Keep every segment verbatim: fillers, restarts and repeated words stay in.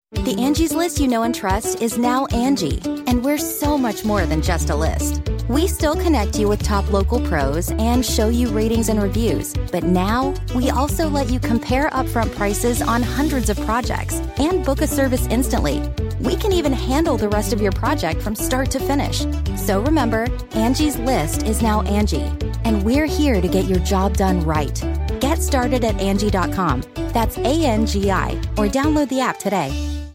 The Angie's List you know and trust is now Angie, and we're so much more than just a list. We still connect you with top local pros and show you ratings and reviews, but now we also let you compare upfront prices on hundreds of projects and book a service instantly. We can even handle the rest of your project from start to finish. So remember, Angie's List is now Angie, and we're here to get your job done right. Get started at Angie dot com. That's A N G I, or download the app today.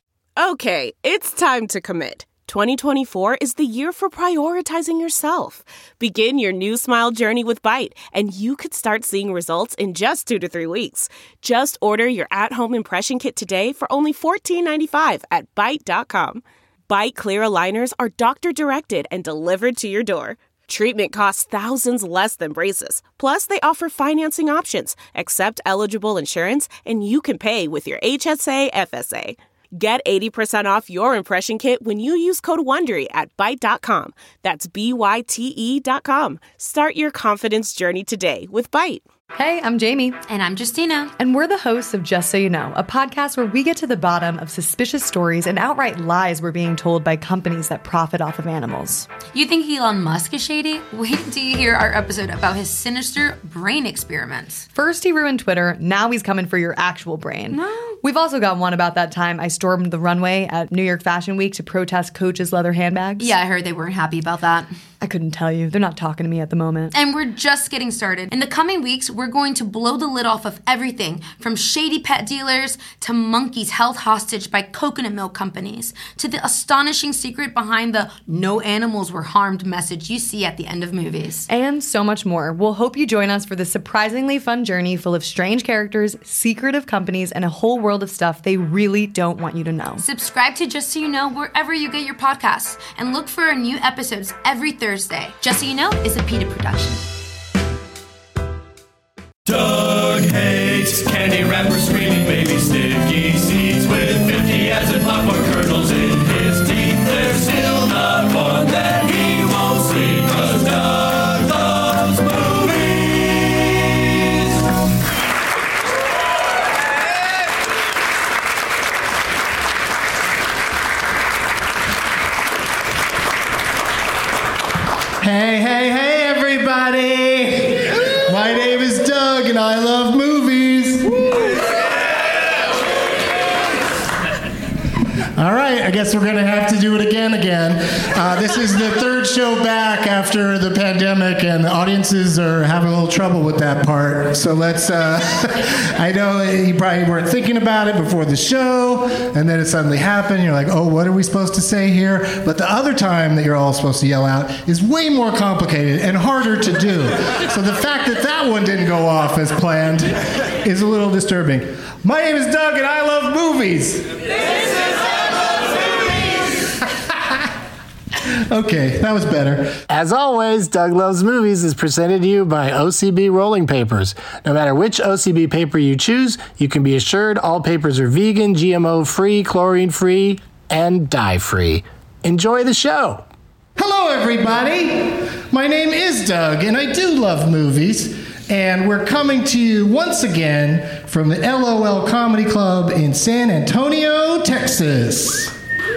Okay, it's time to commit. twenty twenty-four is the year for prioritizing yourself. Begin your new smile journey with Byte, and you could start seeing results in just two to three weeks. Just order your at-home impression kit today for only fourteen ninety-five at Byte dot com. Byte Clear aligners are doctor-directed and delivered to your door. Treatment costs thousands less than braces. Plus, they offer financing options, accept eligible insurance, and you can pay with your H S A F S A. Get eighty percent off your impression kit when you use code WONDERY at Byte dot com. That's B Y T E dot com. Start your confidence journey today with Byte. Hey, I'm Jamie. And I'm Justina. And we're the hosts of Just So You Know, a podcast where we get to the bottom of suspicious stories and outright lies we're being told by companies that profit off of animals. You think Elon Musk is shady? Wait until you hear our episode about his sinister brain experiments. First he ruined Twitter, now he's coming for your actual brain. No. We've also got one about that time I stormed the runway at New York Fashion Week to protest Coach's leather handbags. Yeah, I heard they weren't happy about that. I couldn't tell you. They're not talking to me at the moment. And we're just getting started. In the coming weeks, we're going to blow the lid off of everything from shady pet dealers to monkeys held hostage by coconut milk companies to the astonishing secret behind the no animals were harmed message you see at the end of movies. And so much more. We'll hope you join us for this surprisingly fun journey full of strange characters, secretive companies, and a whole world of stuff they really don't want you to know. Subscribe to Just So You Know wherever you get your podcasts and look for our new episodes every Thursday. Just So You Know is a PETA production. Doug hates candy wrappers, screaming baby sticky seeds with fifty as in popcorn kernels in his teeth. There's still not one that he won't see, 'cause Doug loves movies. Hey, hey, hey, everybody! My name is Doug, and I love movies. All right, I guess we're going to have to do it again again. Uh, this is the third show back after the pandemic, and the audiences are having a little trouble with that part. So let's, uh, I know you probably weren't thinking about it before the show, and then it suddenly happened. You're like, oh, what are we supposed to say here? But the other time that you're all supposed to yell out is way more complicated and harder to do. So the fact that that one didn't go off as planned is a little disturbing. My name is Doug, and I love movies. This is Okay, that was better. As always, Doug Loves Movies is presented to you by O C B Rolling Papers. No matter which O C B paper you choose, you can be assured all papers are vegan, G M O-free, chlorine-free, and dye-free. Enjoy the show. Hello, everybody. My name is Doug, and I do love movies. And we're coming to you once again from the L O L Comedy Club in San Antonio, Texas.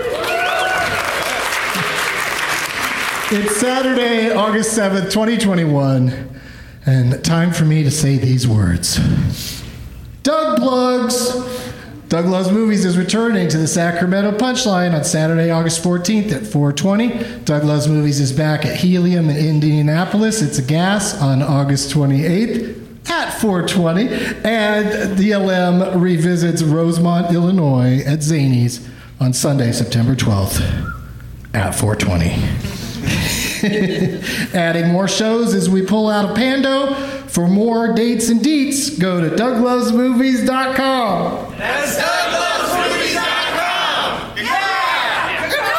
It's Saturday, August seventh, twenty twenty-one, and time for me to say these words. Doug Plugs. Doug Loves Movies is returning to the Sacramento Punchline on Saturday, August fourteenth at four twenty. Doug Loves Movies is back at Helium in Indianapolis. It's a gas on August twenty-eighth at four twenty. And D L M revisits Rosemont, Illinois at Zanies on Sunday, September twelfth at four twenty. Adding more shows as we pull out a Pando. For more dates and deets, go to Doug Loves Movies dot com. That's Doug Loves Movies dot com! Yeah! Come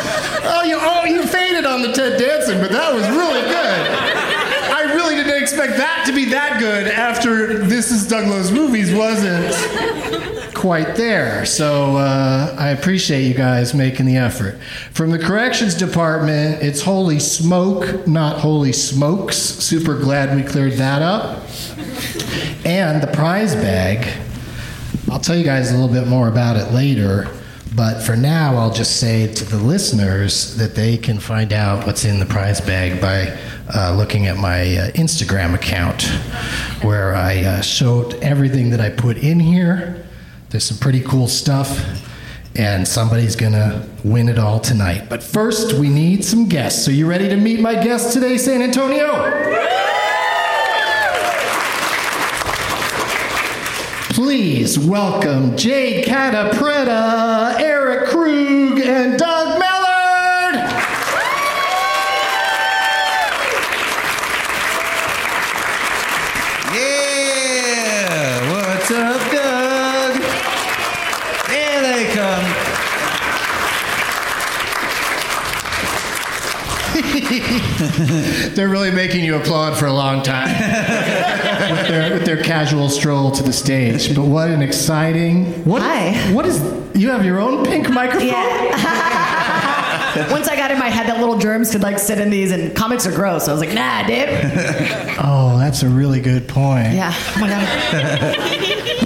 oh, you, oh, you faded on the Ted Danson, but that was really good. I really didn't expect expect that to be that good after This Is Doug Loves Movies wasn't quite there. So uh, I appreciate you guys making the effort. From the corrections department, it's Holy Smoke, not Holy Smokes. Super glad we cleared that up. And the prize bag, I'll tell you guys a little bit more about it later. But for now, I'll just say to the listeners that they can find out what's in the prize bag by uh, looking at my uh, Instagram account, where I uh, showed everything that I put in here. There's some pretty cool stuff, and somebody's going to win it all tonight. But first, we need some guests. So you ready to meet my guests today, San Antonio? Please welcome Jade Catapretta, Eric Krug, and Doug Mellard. Yeah, what's up, Doug? Here they come. They're really making you applaud for a long time with, their, with their casual stroll to the stage. But what an exciting! What, Hi. What is? You have your own pink microphone? Yeah. Once I got in my head that little germs could like sit in these, and comics are gross. I was like, nah, dude. Oh, that's a really good point. Yeah. Oh my god.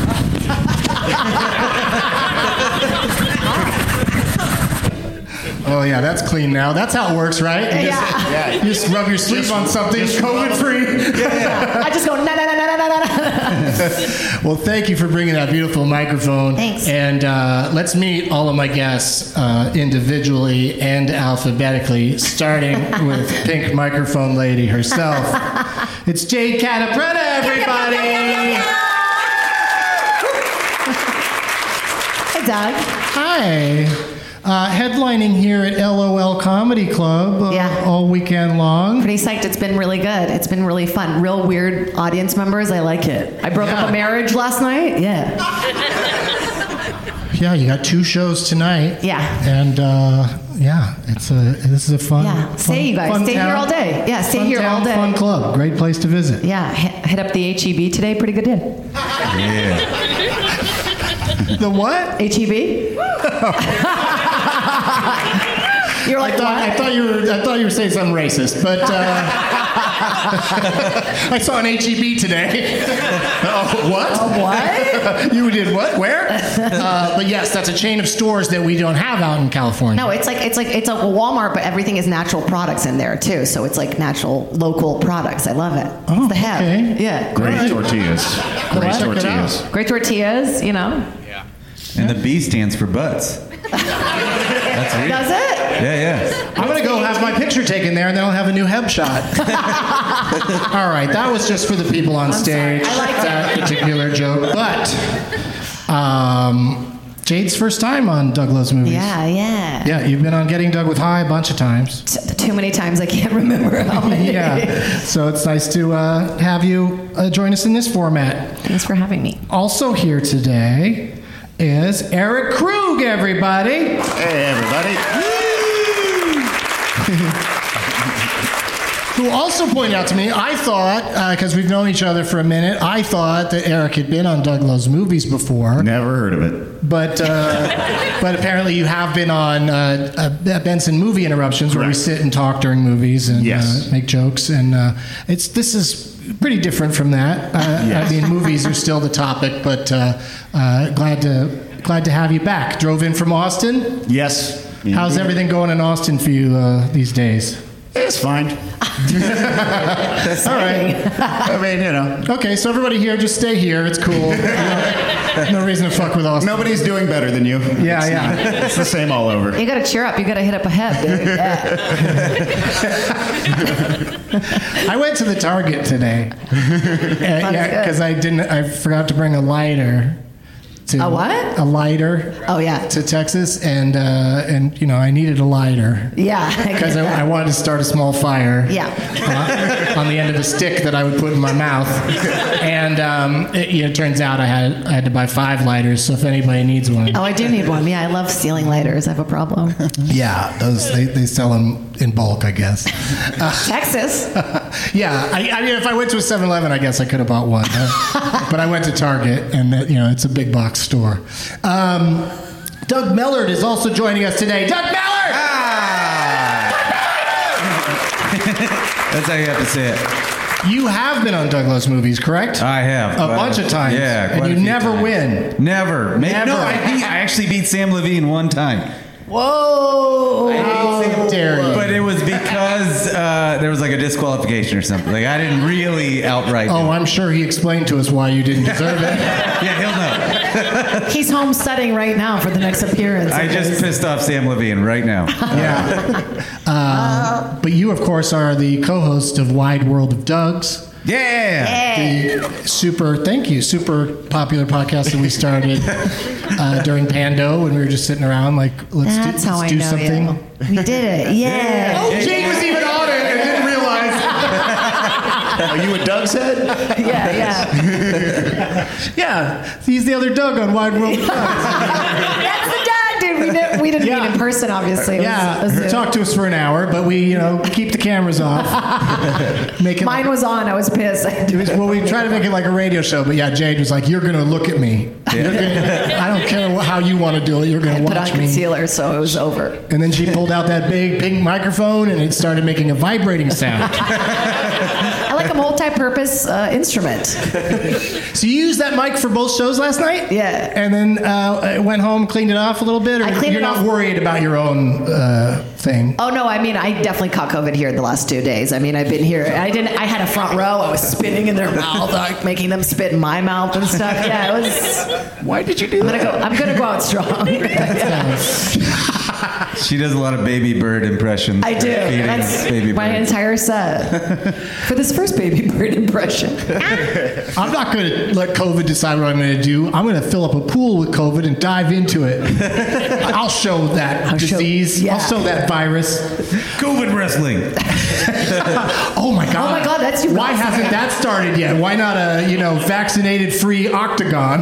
Oh yeah, that's clean now. That's how it works, right? You Yeah. Just, yeah. You just rub your sleeve on something, COVID free. Yeah, yeah. I just go na na na na na na na. Well, thank you for bringing that beautiful microphone. Thanks. And uh, let's meet all of my guests uh, individually and alphabetically, starting with Pink Microphone Lady herself. It's Jade Catapretta, everybody. Hey, Doug. Hi. Uh, headlining here at L O L Comedy Club uh, Yeah. all weekend long. Pretty psyched. It's been really good. It's been really fun. Real weird audience members. I like it. I broke Yeah. up a marriage last night. Yeah. Yeah, you got two shows tonight. Yeah. And uh, yeah, it's a this is a fun. Yeah. fun Stay, you guys. fun Stay here town. all day. Yeah, stay Fun here town, all day. Fun club. Great place to visit. Yeah. Hit, hit up the H E B today. Pretty good deal. Yeah. The what? H E B? You're like, I thought, what? I thought you were. I thought you were saying something racist, but uh, I saw an H E B today. Oh, what? Oh, what? You did what? Where? Uh, but yes, that's a chain of stores that we don't have out in California. No, it's like it's like it's a Walmart, but everything is natural products in there too. So it's like natural local products. I love it. Oh, it's the hub. okay. Yeah. Great tortillas. Great Check it tortillas. Great tortillas, you know. And the B stands for butts. That's weird. Does it? Yeah, yeah. I'm gonna go have my picture taken there, and then I'll have a new Heb shot. All right, that was just for the people on stage. I like that particular joke, but um, Jade's first time on Doug Loves Movies. Yeah, yeah. Yeah, you've been on Getting Doug with High a bunch of times. T- Too many times I can't remember how many. Yeah, so it's nice to uh, have you uh, join us in this format. Thanks for having me. Also here today is Eric Krug, everybody. Hey, everybody. Who also pointed out to me, I thought, because uh, we've known each other for a minute, I thought that Eric had been on Doug Loves Movies before. Never heard of it. But uh, but apparently you have been on uh, uh, Benson Movie Interruptions, where we Correct. sit and talk during movies and Yes. uh, make jokes. And uh, it's this is pretty different from that. Uh, Yes. I mean, movies are still the topic, but uh, uh, glad to glad to have you back. Drove in from Austin. Yes. How's Indeed. everything going in Austin for you uh, these days? It's fine. All right. I mean, you know, Okay, so everybody here, just stay here. It's cool. No, no reason to fuck with Austin. nobody's doing better than you. Yeah, It's- yeah. It's the same all over. You gotta cheer up. You gotta hit up a head, dude. Yeah. I went to the Target today. Uh, yeah, because I didn't. I forgot to bring a lighter. To, A what? A lighter Oh yeah. to Texas, and uh, and you know I needed a lighter Yeah. because I, I wanted to start a small fire. Yeah. uh, on the end of a stick that I would put in my mouth, and um, it, you know, it turns out I had I had to buy five lighters. So if anybody needs one, Oh, I do need one. Yeah, I love stealing lighters. I have a problem. yeah, those they, they sell them in bulk, I guess. Texas. Yeah, I, I mean, if I went to a seven eleven, I guess I could have bought one. Uh, but I went to Target, and uh, you know, it's a big box store. Um, Doug Mellard is also joining us today. Doug Mellard! Ah! That's how you have to say it. You have been on Doug Loves Movies, correct? I have. A bunch of times. Yeah, and quite you a few never times. win. Never. Ma- Never. No, I, beat, I actually beat Sam Levine one time. Whoa! How dare you? But it was because uh, there was like a disqualification or something. Like I didn't really outright. Oh, do it. I'm sure he explained to us why you didn't deserve it. Yeah, he'll know. He's home setting right now for the next appearance. I just pissed off Sam Levine right now. Yeah. Uh, but you, of course, are the co-host of Wide World of Doug's. Yeah. The super, thank you, super popular podcast that we started uh, during Pando when we were just sitting around like, let's do, That's how let's I do know something. you. We did it. Yeah. Oh, Jane was even on it and didn't realize. Are you a Doug's head? Yeah, yeah. Yeah, he's the other Doug on Wide World of Doug's. That's the dad, dude. We didn't, we didn't Yeah. meet in person, obviously. It was Yeah, a Zoom. talk to us for an hour, but we, you know, keep the cameras off. Make it Mine was on. I was pissed. It was, well, we tried to make it like a radio show, but yeah, Jade was like, "You're gonna look at me. You're gonna, I don't care wh- how you want to do it. You're gonna Put on watch me." concealer, so it was over. And then she pulled out that big pink microphone, and it started making a vibrating sound. I like a multi-purpose uh, instrument. So you used that mic for both shows last night? Yeah. And then uh, went home, cleaned it off a little bit, or I cleaned you're it not off. worried about your own uh, thing? Oh no! I mean, I definitely caught COVID here in the last two days. I mean, I've been here. I didn't. I had a front row. I was spitting in their mouth, like making them spit in my mouth and stuff. Yeah, it was. Why did you do I'm that? gonna go. I'm gonna go out strong. Yeah. She does a lot of Baby Bird impressions. I do. Feeding That's Baby my Bird. entire set for this first Baby Bird impression. I'm not going to let COVID decide what I'm going to do. I'm going to fill up a pool with COVID and dive into it. I'll show that I'll show- disease. yeah. I'll show that virus. COVID wrestling. Oh my god! Oh my God, that's you. Why hasn't that started yet? Why not a you know vaccinated free octagon?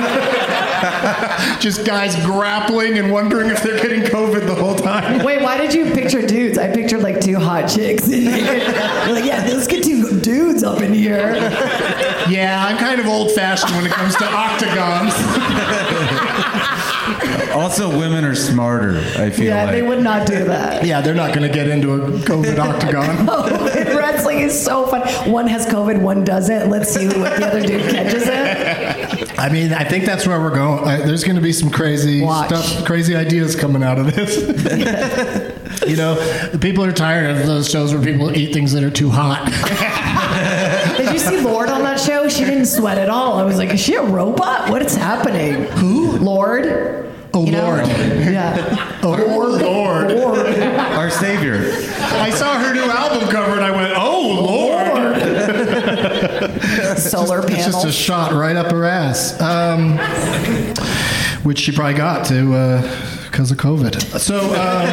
Just guys grappling and wondering if they're getting COVID the whole time. Wait, why did you picture dudes? I pictured like two hot chicks in here. You're like, yeah, let's get two dudes up in here. Yeah, I'm kind of old-fashioned when it comes to octagons. Also, women are smarter, I feel Yeah, like. they would not do that. Yeah, they're not going to get into a COVID octagon. Oh, wrestling is so fun. One has COVID, one doesn't. Let's see what the other dude catches it. I mean, I think that's where we're going. I, there's going to be some crazy Watch. stuff, crazy ideas coming out of this. You know, the people are tired of those shows where people eat things that are too hot. Did you see Lord on that show? She didn't sweat at all. I was like, is she a robot? What is happening? Who? Lord. Oh, You know? Lord. Yeah. Oh, Lord. Lord. Our savior. I saw her new album cover and I went, oh, Lord. Solar It's just panel. a shot right up her ass. Um, which she probably got to because of COVID. So,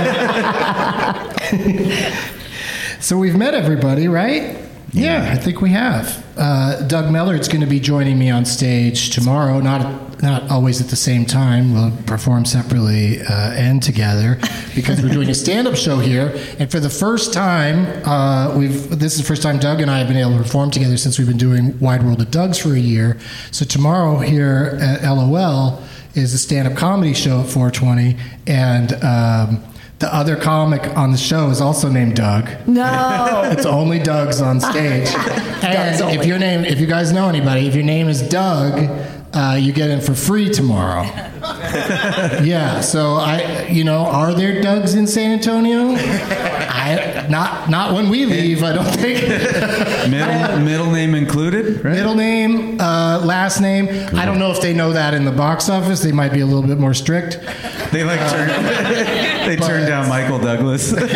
um, so we've met everybody, right? Yeah, I think we have. Uh, Doug Mellard's going to be joining me on stage tomorrow. Not not always at the same time. We'll perform separately uh, and together because we're doing a stand-up show here. And for the first time, uh, we've this is the first time Doug and I have been able to perform together since we've been doing Wide World of Doug's for a year. So tomorrow here at L O L is a stand-up comedy show at four twenty, and um, the other comic on the show is also named Doug. No. It's only Doug's on stage. And only. if your name, if you guys know anybody, if your name is Doug, uh, you get in for free tomorrow. Yeah. So I, you know, are there Dougs in San Antonio? I not not when we leave. I don't think. Middle, middle name included, right? Middle name, uh, last name. I don't know if they know that in the box office. They might be a little bit more strict. They like turn, they turned down Michael Douglas. Nope.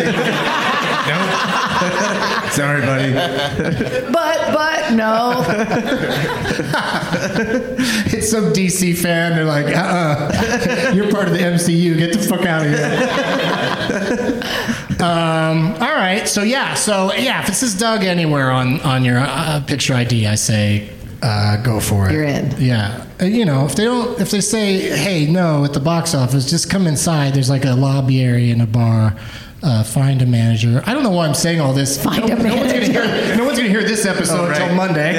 Sorry, buddy. But, but, no. It's some D C fan. They're like, uh-uh. You're part of the M C U. Get the fuck out of here. um, all right. So, yeah. So, yeah, if it says Doug anywhere on, on your uh, picture I D, I say uh, go for it. You're in. Yeah. Uh, you know, if they don't, if they say, hey, no, at the box office, just come inside. There's like a lobby area in a bar. Uh, find a manager. I don't know why I'm saying all this. Find no, a no one's gonna manager. hear, no one's one's going to hear this episode Oh, right. until Monday.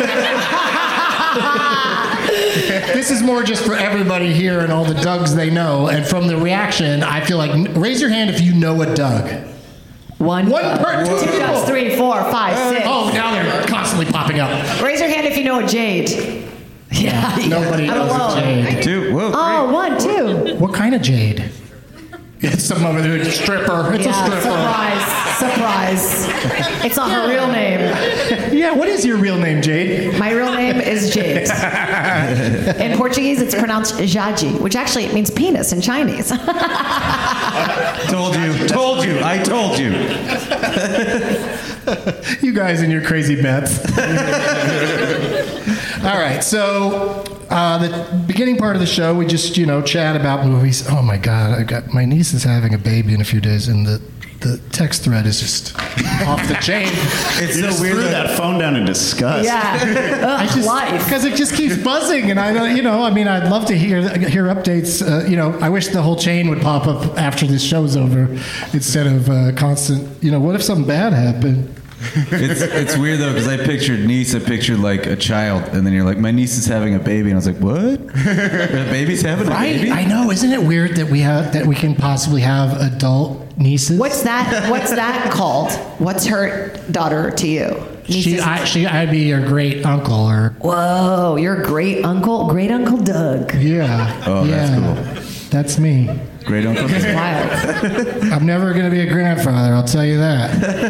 This is more just for everybody here and all the Dougs they know. And from the reaction, I feel like, raise your hand if you know a Doug. One, One uh, per- two two people. Dougs, three, four, five, six. Oh, now they're constantly popping up. Raise your hand if you know a Jade. Yeah, yeah. Nobody I'm knows a alone. Jade. Two. Whoa, Oh, one, two. What kind of Jade? It's some other dude, stripper. It's Yeah, a stripper. surprise, surprise. It's not her real name. Yeah, what is your real name, Jade? My real name is Jade. In Portuguese, it's pronounced Jaji, which actually means penis in Chinese. Told you. Told you. I told you. You guys and your crazy bets. All right, so uh, the beginning part of the show, we just, you know, chat about movies. Oh my God, I got my niece is having a baby in a few days, and the, the text thread is just off the chain. It's You so just weird threw that, that phone down in disgust. Yeah. I just, life. because it just keeps buzzing, and I don't, you know, I mean, I'd love to hear hear updates. Uh, you know, I wish the whole chain would pop up after this show's over, instead of uh, constant. You know, what if something bad happened? it's it's weird though because I pictured niece, I pictured like a child, and then you're like, my niece is having a baby, and I was like, what? The baby's having a Right? baby? I know. Isn't it weird that we have that we can possibly have adult nieces? What's that? What's that called? What's her daughter to you? She, Nieces? I, she, I'd be your great uncle, or Whoa, you're great uncle, great uncle Doug. yeah. Oh, that's yeah. cool. That's me. Great uncle. Wild. I'm never going to be a grandfather. I'll tell you that.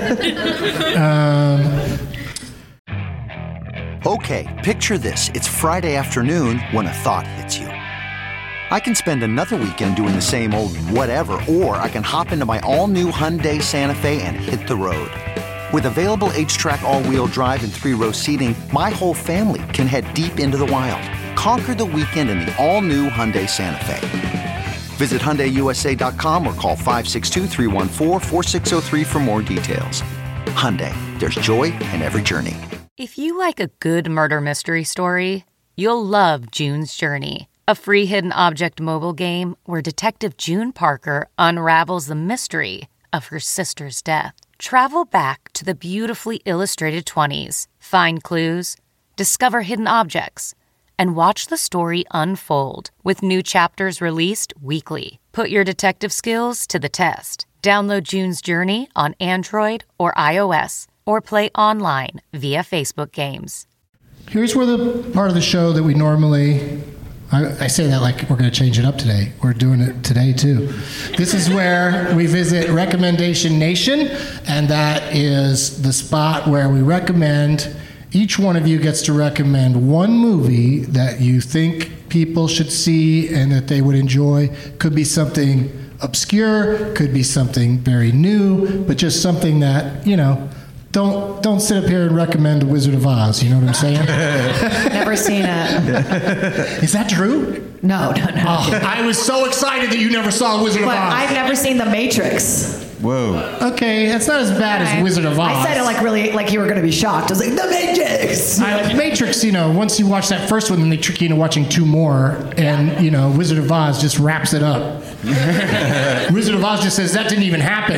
um, Okay, picture this. It's Friday afternoon when a thought hits you. I can spend another weekend doing the same old whatever, or I can hop into my all-new Hyundai Santa Fe and hit the road. With available H-Track all-wheel drive and three-row seating, my whole family can head deep into the wild. Conquer the weekend in the all-new Hyundai Santa Fe. Visit Hyundai U S A dot com or call five six two, three one four, four six zero three for more details. Hyundai, there's joy in every journey. If you like a good murder mystery story, you'll love June's Journey, a free hidden object mobile game where Detective June Parker unravels the mystery of her sister's death. Travel back to the beautifully illustrated twenties, find clues, discover hidden objects, and watch the story unfold with new chapters released weekly. Put your detective skills to the test. Download June's Journey on Android or iOS, or play online via Facebook Games. here's where the part of the show that we normally. I, I say that like we're going to change it up today. We're doing it today, too. This is where we visit Recommendation Nation, and that is the spot where we recommend. Each one of you gets to recommend one movie that you think people should see and that they would enjoy. Could be something obscure, could be something very new, but just something that, you know, don't don't sit up here and recommend Wizard of Oz. You know what I'm saying? Never seen it. Is that true? No, no, no. Oh, I was so excited that you never saw Wizard But of Oz. I've never seen The Matrix. Whoa. Okay, that's not as bad as Wizard of Oz. I said it like really, like you were going to be shocked. I was like, The Matrix. I, Matrix, you know, once you watch that first one, then they trick you into watching two more, and, you know, Wizard of Oz just wraps it up. Wizard of Oz just says, that didn't even happen.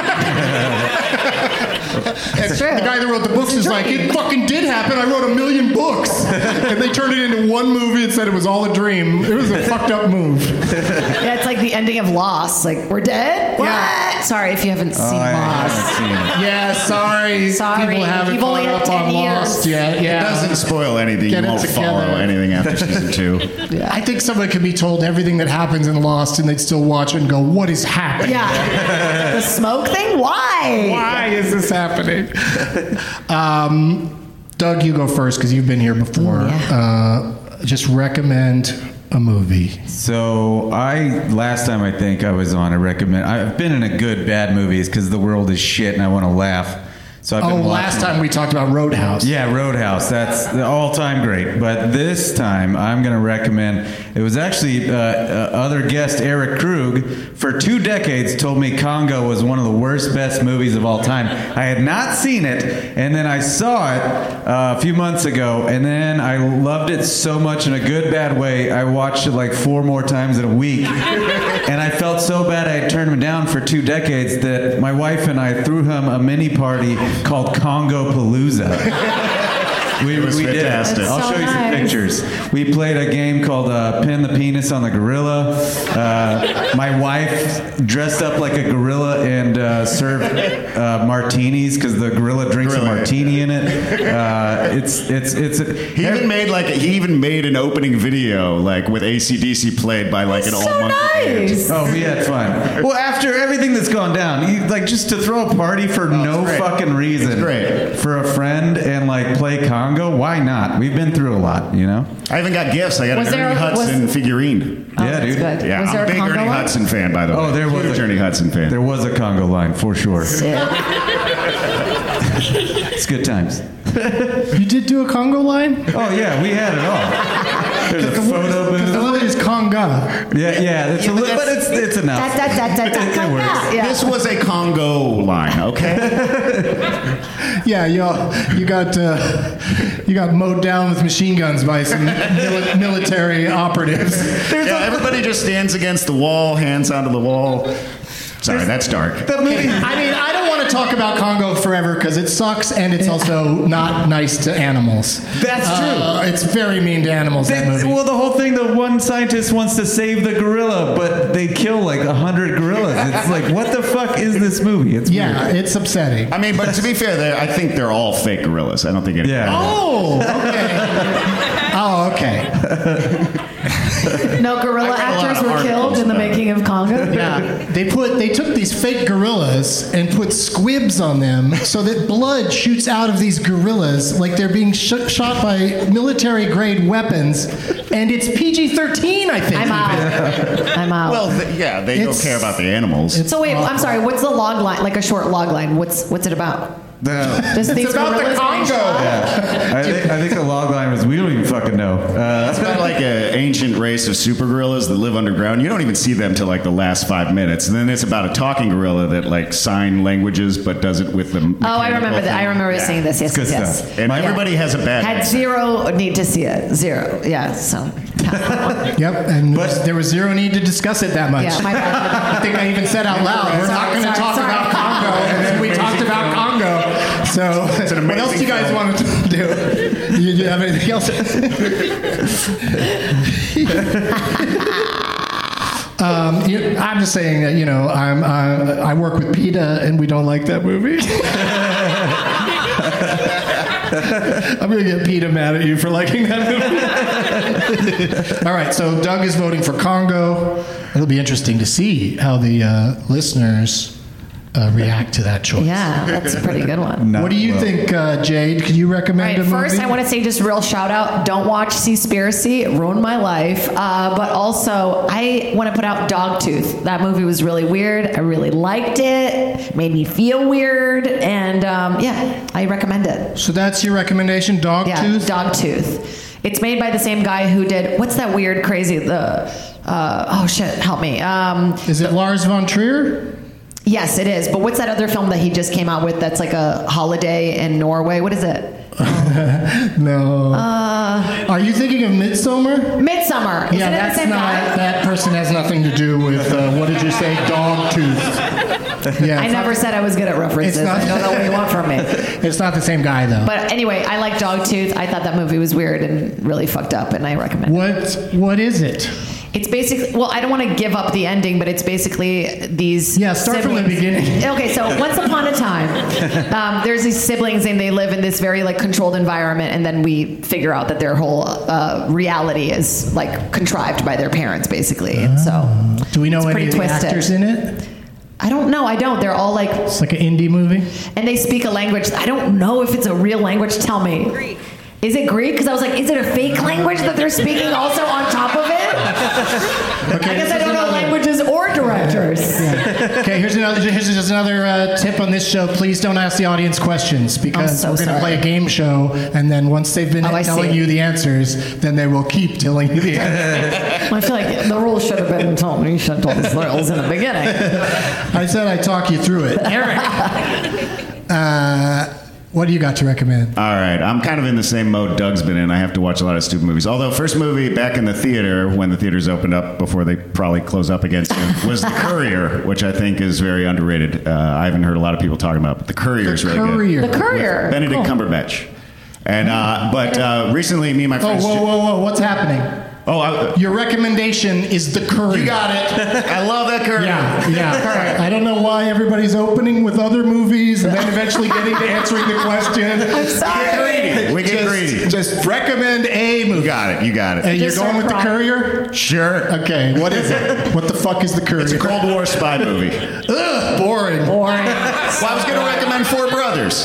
It's true. The guy that wrote the books is like, it fucking did happen. I wrote a million books. And they turned it into one movie and said it was all a dream. It was a fucked up move. Yeah, it's like the ending of Lost. Like, we're dead? What? Yeah. Sorry if you haven't seen Oh, I Lost. haven't seen it. Yeah, sorry. Sorry. People haven't You've only caught had up on ten years. Lost yet. Yeah. It doesn't spoil anything. Get you it won't together. follow anything after season two. I think someone could be told everything that happens in Lost and they'd still watch it and go, what is happening? Yeah. The smoke thing? Why? Why is this happening? um, Doug, you go first because you've been here before. Ooh, yeah. uh, just recommend a movie. So I last time I think I was on, I recommend. I've been in a good bad movies because the world is shit and I want to laugh. So I've Oh, been last watching- time we talked about Roadhouse. Yeah, Roadhouse. That's the all-time great. But this time, I'm going to recommend. It was actually uh, uh, other guest Eric Krug for two decades told me Congo was one of the worst, best movies of all time. I had not seen it, and then I saw it uh, a few months ago, and then I loved it so much in a good, bad way. I watched it like four more times in a week, and I felt so bad I had turned him down for two decades that my wife and I threw him a mini party called Congo Palooza. We, It was we did. fantastic. I'll so show you some nice. pictures. We played a game called uh, Pin the Penis on the Gorilla. Uh, my wife dressed up like a gorilla and uh, served uh, martinis because the gorilla drinks Gorilla. a martini in it. Uh, it's it's it's. He even made like he even made an opening video like with A C D C played by like an all So monkey band. nice. Oh, we had fun. Well, after everything that's gone down, you, like just to throw a party for no great. fucking reason, It's great. for a friend and like play Congo. Why not? We've been through a lot, you know. I even got gifts. I got Was an there Ernie a- Hudson was- figurine. Oh, Yeah, that's dude. good. Yeah, Was I'm there a a big Congo Ernie line? Hudson fan, by the way. Oh, there was Huge a- Ernie Hudson fan. There was a Congo line for sure. Sick. It's good times. You did do a Congo line? Oh yeah, we had it all. There's a photo Because the booth. limit is Conga. Yeah, yeah. It's a li- but it's it's enough. Da, da, da, da, da, It- it works. Yeah. This was a Congo line, okay? Yeah, you you got uh, you got mowed down with machine guns by some mili- military operatives. Yeah, everybody just stands against the wall, hands onto the wall. Sorry, that's dark. The movie. I mean, I don't want to talk about Congo forever because it sucks and it's also not nice to animals. That's Uh, it's very mean to animals. That They- movie. well, the whole thing, the one scientist wants to save the gorilla, but they kill like a hundred gorillas. It's like, what the fuck is this movie? It's yeah, weird. it's upsetting. I mean, but to be fair, they're- I think they're all fake gorillas. I don't think any. Yeah. Oh, okay. Oh, okay. No gorilla I read a lot actors of were articles killed in the about it. making of Congo. Yeah, they put they took these fake gorillas and put squibs on them so that blood shoots out of these gorillas like they're being sh- shot by military grade weapons, and it's P G thirteen, I think. I'm even. out. I'm out. Well, th- yeah, they It's- don't care about the animals. it's- so wait, I'm sorry. What's the log line? Like a short log line. What's what's it about? No. Just these about the gorillas getting Congo. shot? Yeah. I think, I think the log line was, we don't even fucking know. Uh, It's about like an ancient race of super gorillas that live underground. You don't even see them till like the last five minutes, and then it's about a talking gorilla that like sign languages but does it with the. Oh, I remember that. I remember Yeah. seeing this. Yes, Good yes, yes. stuff. And everybody has a bad. Had zero need to see it. Zero. Yeah. So. Yep, and there was zero need to discuss it that much. Yeah, my bad. I think I even said out loud, we're not Sorry, going to sorry, talk sorry. about Congo, and then we talked about Congo. So, an what else do you guys amazing want to do? You, you have anything else? um, you, I'm just saying that, you know, I'm, uh, I work with PETA, and we don't like that movie. I'm going to get PETA mad at you for liking that movie. All right, so Doug is voting for Congo. It'll be interesting to see how the uh, listeners uh, react to that choice. Yeah, that's a pretty good one. Not What do you well. think, uh, Jade? Could you All recommend right, a movie? first I want to say just real shout out. Don't watch Seaspiracy. It ruined my life. Uh, but also, I want to put out Dogtooth. That movie was really weird. I really liked it. Made me feel weird. And um, yeah, I recommend it. So that's your recommendation, Dogtooth? Yeah, Dogtooth. It's made by the same guy who did, what's that weird, crazy, the, uh, oh shit, help me. Um, Is it Lars von Trier? yes, it is. But what's that other film that he just came out with that's like a holiday in Norway? What is it? No. Uh, Are you thinking of Midsommar? Midsummer. Isn't yeah, it the that's same not. guy? That person has nothing to do with uh, what did you say, Dogtooth? Yeah, I it's never not- said I was good at references. It's not- I don't know what you want from me. It's not the same guy though. But anyway, I like Dogtooth. I thought that movie was weird and really fucked up, and I recommend it. What? What is it? It's basically, well, I don't want to give up the ending, but it's basically these. Yeah, start from the siblings- beginning. Okay, so once upon a time, um, there's these siblings and they live in this very like controlled environment, and then we figure out that their whole uh, reality is like contrived by their parents, basically. And so, Do we know it's any pretty of the twisted. actors in it? I don't know. I don't. They're all like, It's like an indie movie. and they speak a language. I don't know if it's a real language. Tell me. Greek. Is it Greek? Because I was like, is it a fake language that they're speaking also on top of it? Okay, I guess this I is don't know another- languages or directors. Okay, here's another here's just another uh, tip on this show. Please don't ask the audience questions because so we're going to sorry. play a game show, and then once they've been Oh, I telling see. you the answers, then they will keep telling you the answers. I feel like the rules should have been told. You should have told us the rules in the beginning. I said I'd talk you through it. Eric, uh, What do you got to recommend? All right, I'm kind of in the same mode Doug's been in. I have to watch a lot of stupid movies. Although, first movie back in the theater, when the theaters opened up before they probably close up again soon, was The Courier, which I think is very underrated. Uh, I haven't heard a lot of people talking about, but The Courier is really Courier. The Courier. good. Benedict Cool. Cumberbatch. And uh, but uh, recently, me and my Oh, friends. whoa, whoa, whoa! What's happening? Oh, I, Your recommendation is The Courier. you got it. I love that Courier. Yeah, yeah. I don't know why everybody's opening with other movies and then eventually getting to answering the question. I'm sorry. We get just, greedy. Just recommend a movie. You got it. You got it. And you're Just going with start The crying. Courier? Sure. Okay, what is it? What the fuck is The Courier? It's a Cold War spy movie. Ugh, boring. Boring. Well, I was going to recommend Four Brothers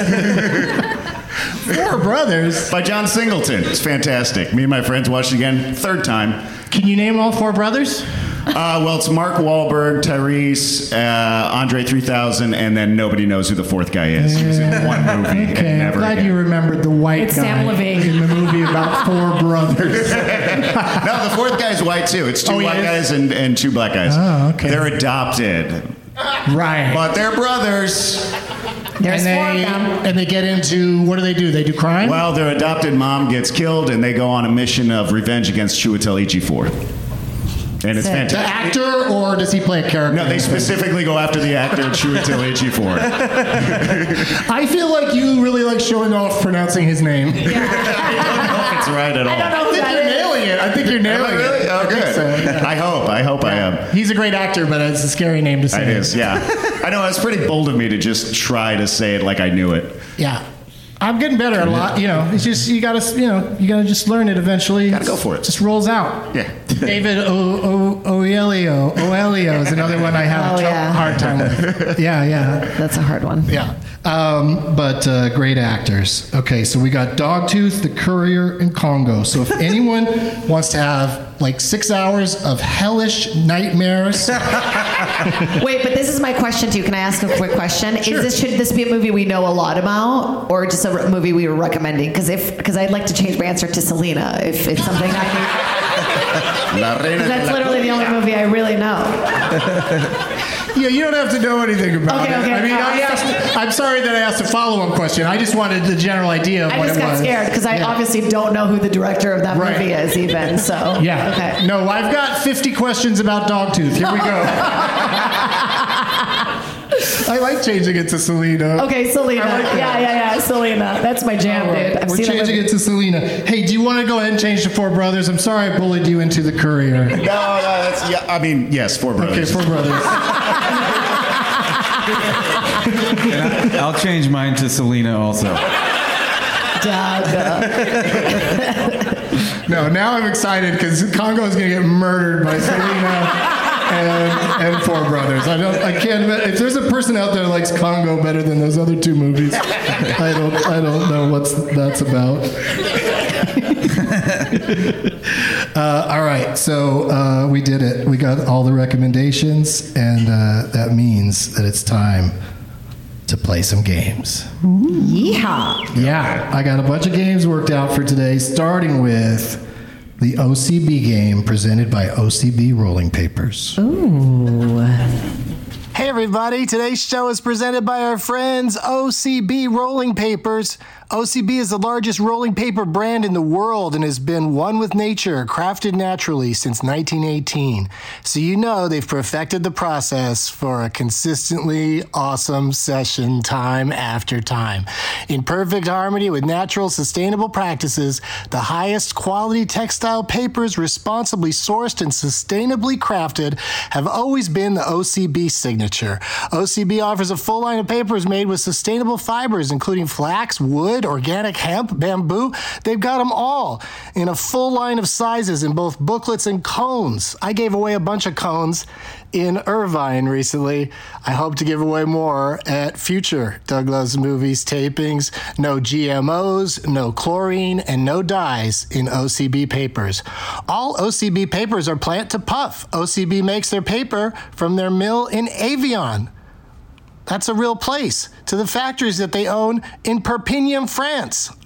Four Brothers. by John Singleton. It's fantastic. Me and my friends watched it again, third time. Can you name all four brothers? Uh, well, it's Mark Wahlberg, Tyrese, uh, Andre three thousand, and then nobody knows who the fourth guy is. He was in one movie Okay, and I'm never glad again. you remembered the white It's guy Sam Levine. in the movie about four brothers. No, the fourth guy's white too. It's two Oh, he white is? guys and, and two black guys. Oh, okay. They're adopted, Right. but they're brothers. There's and four of they them. and they get into what do they do? They do crime? Well, their adopted mom gets killed, and they go on a mission of revenge against Chiwetel Ejiofor. And it's Sick. the fantastic. actor, or does he play a character? No, they specifically go after the actor Chiwetel Ejiofor. I feel like you really like showing off pronouncing his name. I don't know if it's right at all. I don't know I who think that you're is. nailing it. I think you're Am nailing I really? it. Oh, I think good. so, yeah. I hope. I hope I am. He's a great actor, but it's a scary name to say. It is, yeah. I know, it's pretty bold of me to just try to say it like I knew it. Yeah. I'm getting better at a lot. You know, it's just you gotta, you know, you gotta just learn it eventually. Gotta go for it. Just rolls out. Yeah. David o- o- Oelio. Oelio is another one I have Oh, a tr- yeah. hard time with. Yeah, yeah, That's a hard one. yeah. Um, but uh, great actors. Okay, so we got Dogtooth, The Courier, and Congo. So if anyone wants to have like six hours of hellish nightmares, Wait, but this is my question too. Can I ask a quick question? Is this should this be a movie we know a lot about, or just a re- movie we were recommending? Because if because I'd like to change my answer to Selena if it's something I can. La Reina de That's la literally the only movie I really know. yeah, you don't have to know anything about Okay, it. okay. I mean, Uh, I asked, I'm sorry that I asked a follow-up question. I just wanted the general idea of I what just it got was. scared because I Yeah. obviously don't know who the director of that Right. movie is even. So Yeah. Okay. No, I've got fifty questions about Dogtooth. Here we go. I like changing it to Selena. Okay, Selena. I like that. yeah, yeah, yeah. Selena. That's my jam, All right, dude. I've We're seen that changing movie. it to Selena. Hey, do you want to go ahead and change to Four Brothers? I'm sorry I bullied you into The Courier. No, no, that's, yeah, I mean, yes, Four Okay, Brothers. Four Brothers. I'll change mine to Selena also. Doug. No, now I'm excited because Congo is going to get murdered by Selena and, and Four Brothers. I don't. I can't. If there's a person out there that likes Congo better than those other two movies, I don't. I don't know what that's about. uh, all right, so uh, we did it. We got all the recommendations, and uh, that means that it's time to play some games. Yeehaw. Yeah, I got a bunch of games worked out for today, starting with the O C B game presented by O C B Rolling Papers. Ooh. Hey everybody, today's show is presented by our friends O C B Rolling Papers. O C B is the largest rolling paper brand in the world and has been one with nature, crafted naturally since nineteen eighteen. So you know they've perfected the process for a consistently awesome session time after time. In perfect harmony with natural, sustainable practices, the highest quality textile papers responsibly sourced and sustainably crafted have always been the O C B signature. O C B offers a full line of papers made with sustainable fibers, including flax, wood, organic hemp, bamboo. They've got them all in a full line of sizes in both booklets and cones. I gave away a bunch of cones in Irvine recently. I hope to give away more at future Doug Loves Movies tapings. No G M Os, no chlorine, and no dyes in O C B papers. All O C B papers are plant to puff. O C B makes their paper from their mill in Avion. That's a real place, to the factories that they own in Perpignan, France.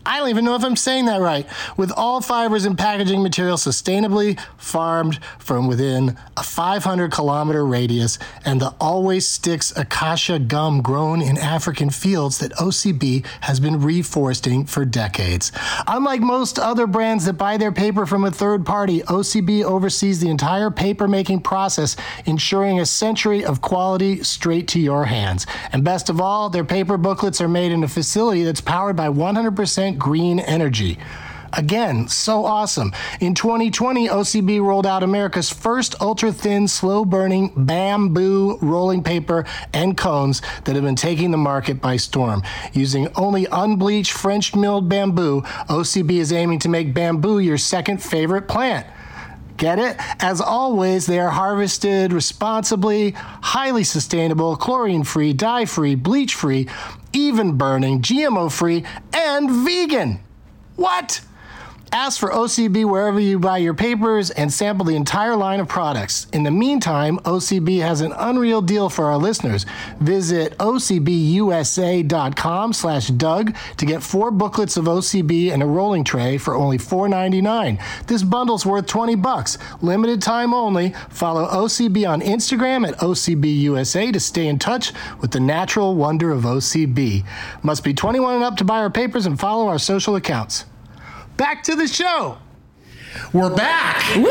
I don't even know if I'm saying that right. With all fibers and packaging material sustainably farmed from within a five hundred kilometer radius and the Always Sticks acacia gum grown in African fields that O C B has been reforesting for decades. Unlike most other brands that buy their paper from a third party, O C B oversees the entire paper making process, ensuring a century of quality straight to your hands. And best of all, their paper booklets are made in a facility that's powered by one hundred percent green energy. Again, so awesome. In twenty twenty, O C B rolled out America's first ultra-thin, slow-burning bamboo rolling paper and cones that have been taking the market by storm. Using only unbleached French-milled bamboo, O C B is aiming to make bamboo your second favorite plant. Get it? As always, they are harvested responsibly, highly sustainable, chlorine-free, dye-free, bleach-free, even burning, G M O-free, and vegan. What? Ask for O C B wherever you buy your papers and sample the entire line of products. In the meantime, O C B has an unreal deal for our listeners. Visit O C B U S A dot com slash Doug to get four booklets of O C B and a rolling tray for only four ninety-nine. This bundle's worth twenty bucks. Limited time only. Follow O C B on Instagram at O C B U S A to stay in touch with the natural wonder of O C B. Must be twenty-one and up to buy our papers and follow our social accounts. Back to the show. We're back. Woo!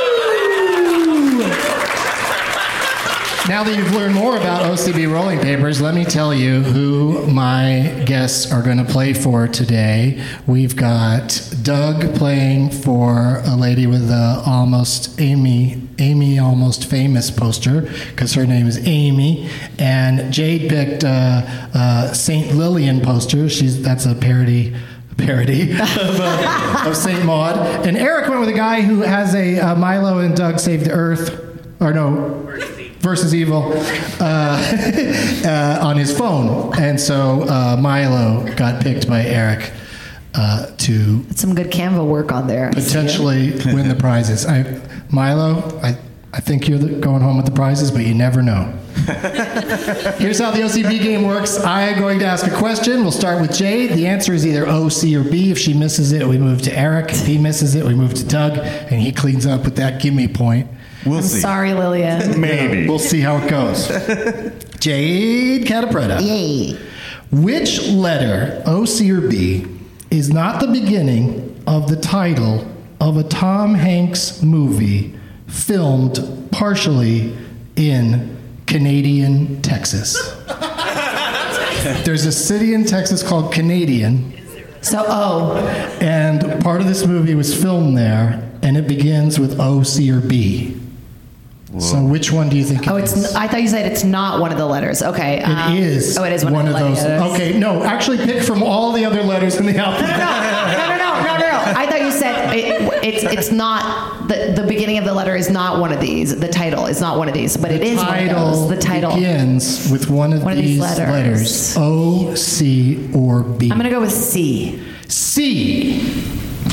Now that you've learned more about O C B rolling papers, let me tell you who my guests are going to play for today. We've got Doug playing for a lady with a almost Amy, Amy almost famous poster because her name is Amy, and Jade picked uh, uh, Saint Lillian poster. She's that's a parody. parody of, uh, of Saint Maud. And Eric went with a guy who has a uh, Milo and Doug Save the Earth, or no, versus Evil, uh, uh, on his phone. And so uh, Milo got picked by Eric uh, to some good Canva work on there. Potentially win the prizes. I, Milo, I, I think you're the, going home with the prizes, but you never know. Here's how the O C B game works. I am going to ask a question. We'll start with Jade. The answer is either O, C, or B. If she misses it, we move to Eric. If he misses it, we move to Doug, and he cleans up with that gimme point. We'll I'm see. Sorry, Lillian. Maybe. We'll see how it goes. Jade Catapretta. Yay. Which letter, O, C, or B, is not the beginning of the title of a Tom Hanks movie filmed partially in Canadian, Texas? There's a city in Texas called Canadian. So, oh. And part of this movie was filmed there, and it begins with O, C, or B. Whoa. So which one do you think it oh, it's. is? I thought you said it's not one of the letters. Okay. It um, is. Oh, it is one, one of, the of those. letters. Okay, no, actually pick from all the other letters in the alphabet. No, no, no, no, no, no, no. I thought you said it, it's it's not the the beginning of the letter is not one of these. The title is not one of these, but the it is one of those. The title begins with one of, one of these, these letters. letters. O, C, or B. I'm gonna go with C. C.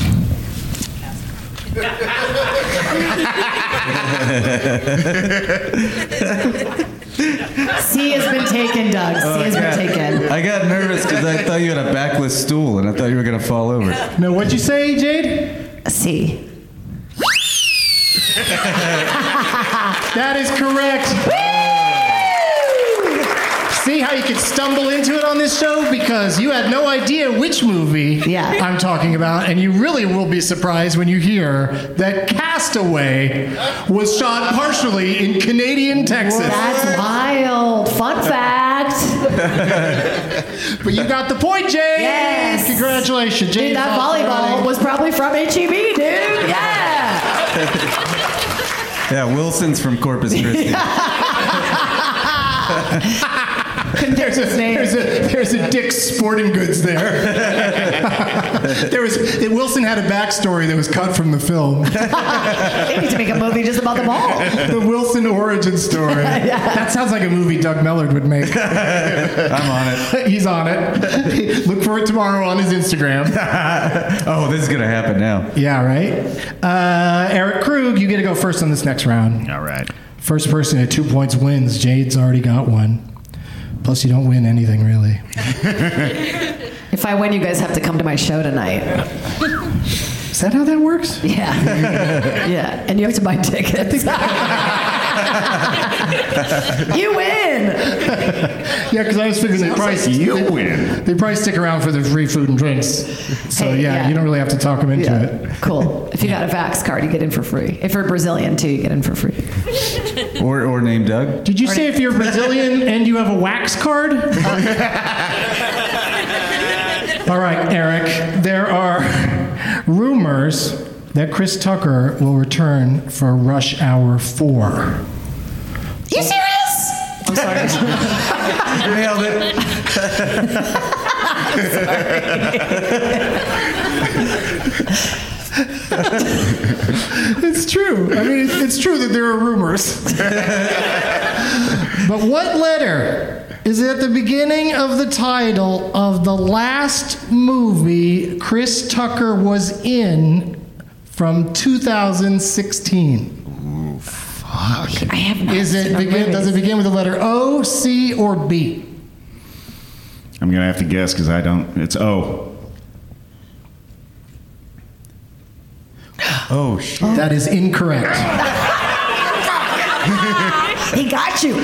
C has been taken, Doug. C Oh, has I got- been taken. I got nervous because I thought you had a backless stool and I thought you were going to fall over. No, what'd you say, Jade? C. That is correct. See how you could stumble into it on this show? Because you had no idea which movie Yeah. I'm talking about, and you really will be surprised when you hear that Castaway was shot partially in Canadian, Texas. That's wild. Fun fact. But you got the point, Jade. Yes. Congratulations, Jade. Dude, that volleyball was probably from H E B, dude. Yeah. Yeah, Wilson's from Corpus Christi. There's a, there's a there's a Dick's Sporting Goods there. There was Wilson had a backstory that was cut from the film. They need to make a movie just about the ball. The Wilson origin story. Yeah. That sounds like a movie Doug Mellard would make. I'm on it. He's on it. Look for it tomorrow on his Instagram. Oh, this is going to happen now. Yeah, right? Uh, Eric Krug, you get to go first on this next round. All right. First person at two points wins. Jade's already got one. Plus, you don't win anything, really. If I win, you guys have to come to my show tonight. Is that how that works? Yeah. Yeah. And you have to buy tickets. You win. Yeah, because I was figuring they probably like you they, win. They probably stick around for the free food and drinks. So Hey, yeah, yeah. you don't really have to talk them into Yeah. it. Cool. If you got a Vax card, you get in for free. If you're Brazilian too, you get in for free. Or or name Doug. Did you say if you're Brazilian and you have a wax card? All right, Eric. There are rumors that Chris Tucker will return for Rush Hour four. You serious? I'm sorry. Nailed it. It's true. I mean, it's true that there are rumors. But what letter is at the beginning of the title of the last movie Chris Tucker was in from two thousand sixteen? Ooh, fuck. I have not Is it seen begin? movies. Does it begin with the letter O, C, or B? I'm gonna have to guess because I don't. It's O. Oh shit. That is incorrect. He got you.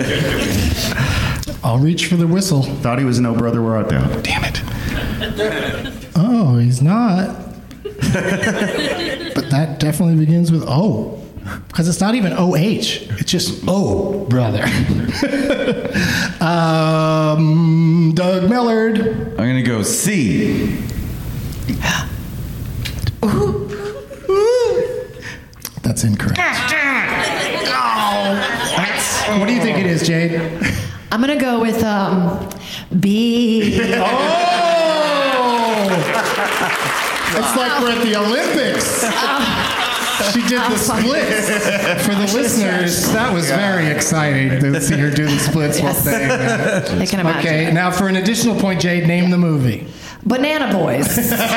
I'll reach for the whistle. Thought he was No Brother Where Art Thou. Damn it. Oh, he's not. But that definitely begins with O. Because it's not even O H. It's just O, brother. um, Doug Millard. I'm gonna go C. That's incorrect. What do you think it is, Jade? I'm gonna go with um, B. Oh! It's like we're at the Olympics. She did the splits. For the listeners, that was very exciting to see her do the splits while Yes. saying that. I can imagine. Okay, now for an additional point, Jade, name the movie. Banana Boys.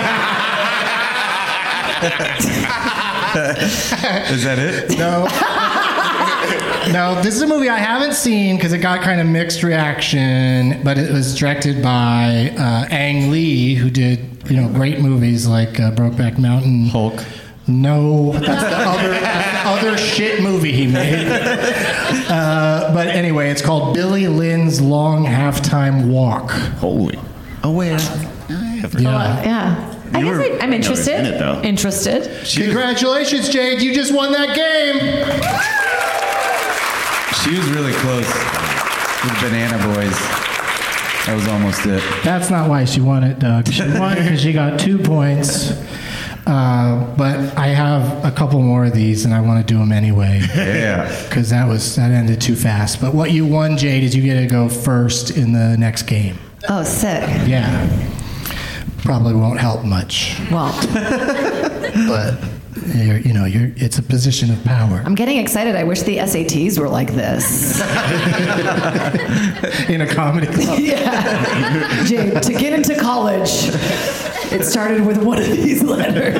Is that it? No. No, this is a movie I haven't seen because it got kind of mixed reaction, but it was directed by uh, Ang Lee, who did, you know, great movies like uh, Brokeback Mountain. Hulk. No, that's the other, that's the other shit movie he made. Uh, but anyway, it's called Billy Lynn's Long Halftime Walk. Holy. Oh wait. I have heard Yeah. Yeah. I You guess were- I, I'm you know, it's interested. in it, though. Interested. Congratulations, Jade. You just won that game. She was really close with Banana Boys. That was almost it. That's not why she won it, Doug. She won because she got two points. Uh, but I have a couple more of these, and I want to do them anyway. Yeah. Because that was that ended too fast. But what you won, Jade, is you get to go first in the next game. Oh, sick. Yeah. Probably won't help much, Well, but you're, you know, you're it's a position of power I'm getting excited. I wish the S A Ts were like this. in a comedy club. Yeah. Jade, to get into college, it started with one of these letters.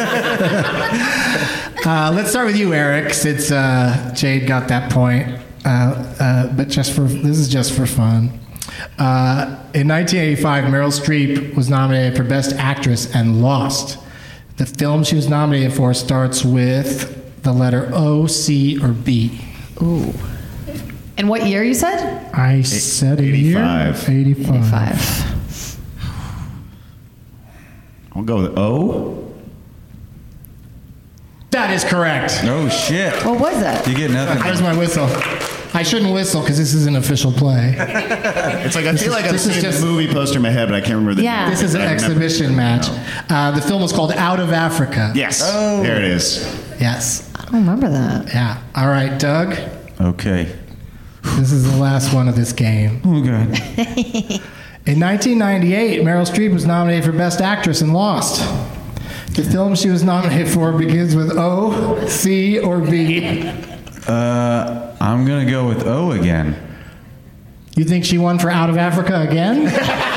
Uh, let's start with you, Eric, since uh, Jade got that point. Uh, uh, but just for this is just for fun. Uh, in nineteen eighty-five, Meryl Streep was nominated for Best Actress and lost. The film she was nominated for starts with the letter O, C, or B. Ooh. And what year you said? I said a year. eighty-five. eighty-five. eighty-five. I'll go with O. That is correct. Oh shit. What was it? You get nothing. Where's my whistle? I shouldn't whistle because this is an official play. It's like I This feel is- like I've this is seen just- the movie poster in my head, but I can't remember the Yeah. name. This is an I remember- exhibition match. Uh, the film was called Out of Africa. Yes. There it is. Yes. I don't remember that. Yeah. All right, Doug. Okay. This is the last one of this game. Oh god. In nineteen ninety-eight, Meryl Streep was nominated for Best Actress and lost. The film she was nominated for begins with O, C, or B. Uh, I'm gonna go with O again. You think she won for Out of Africa again?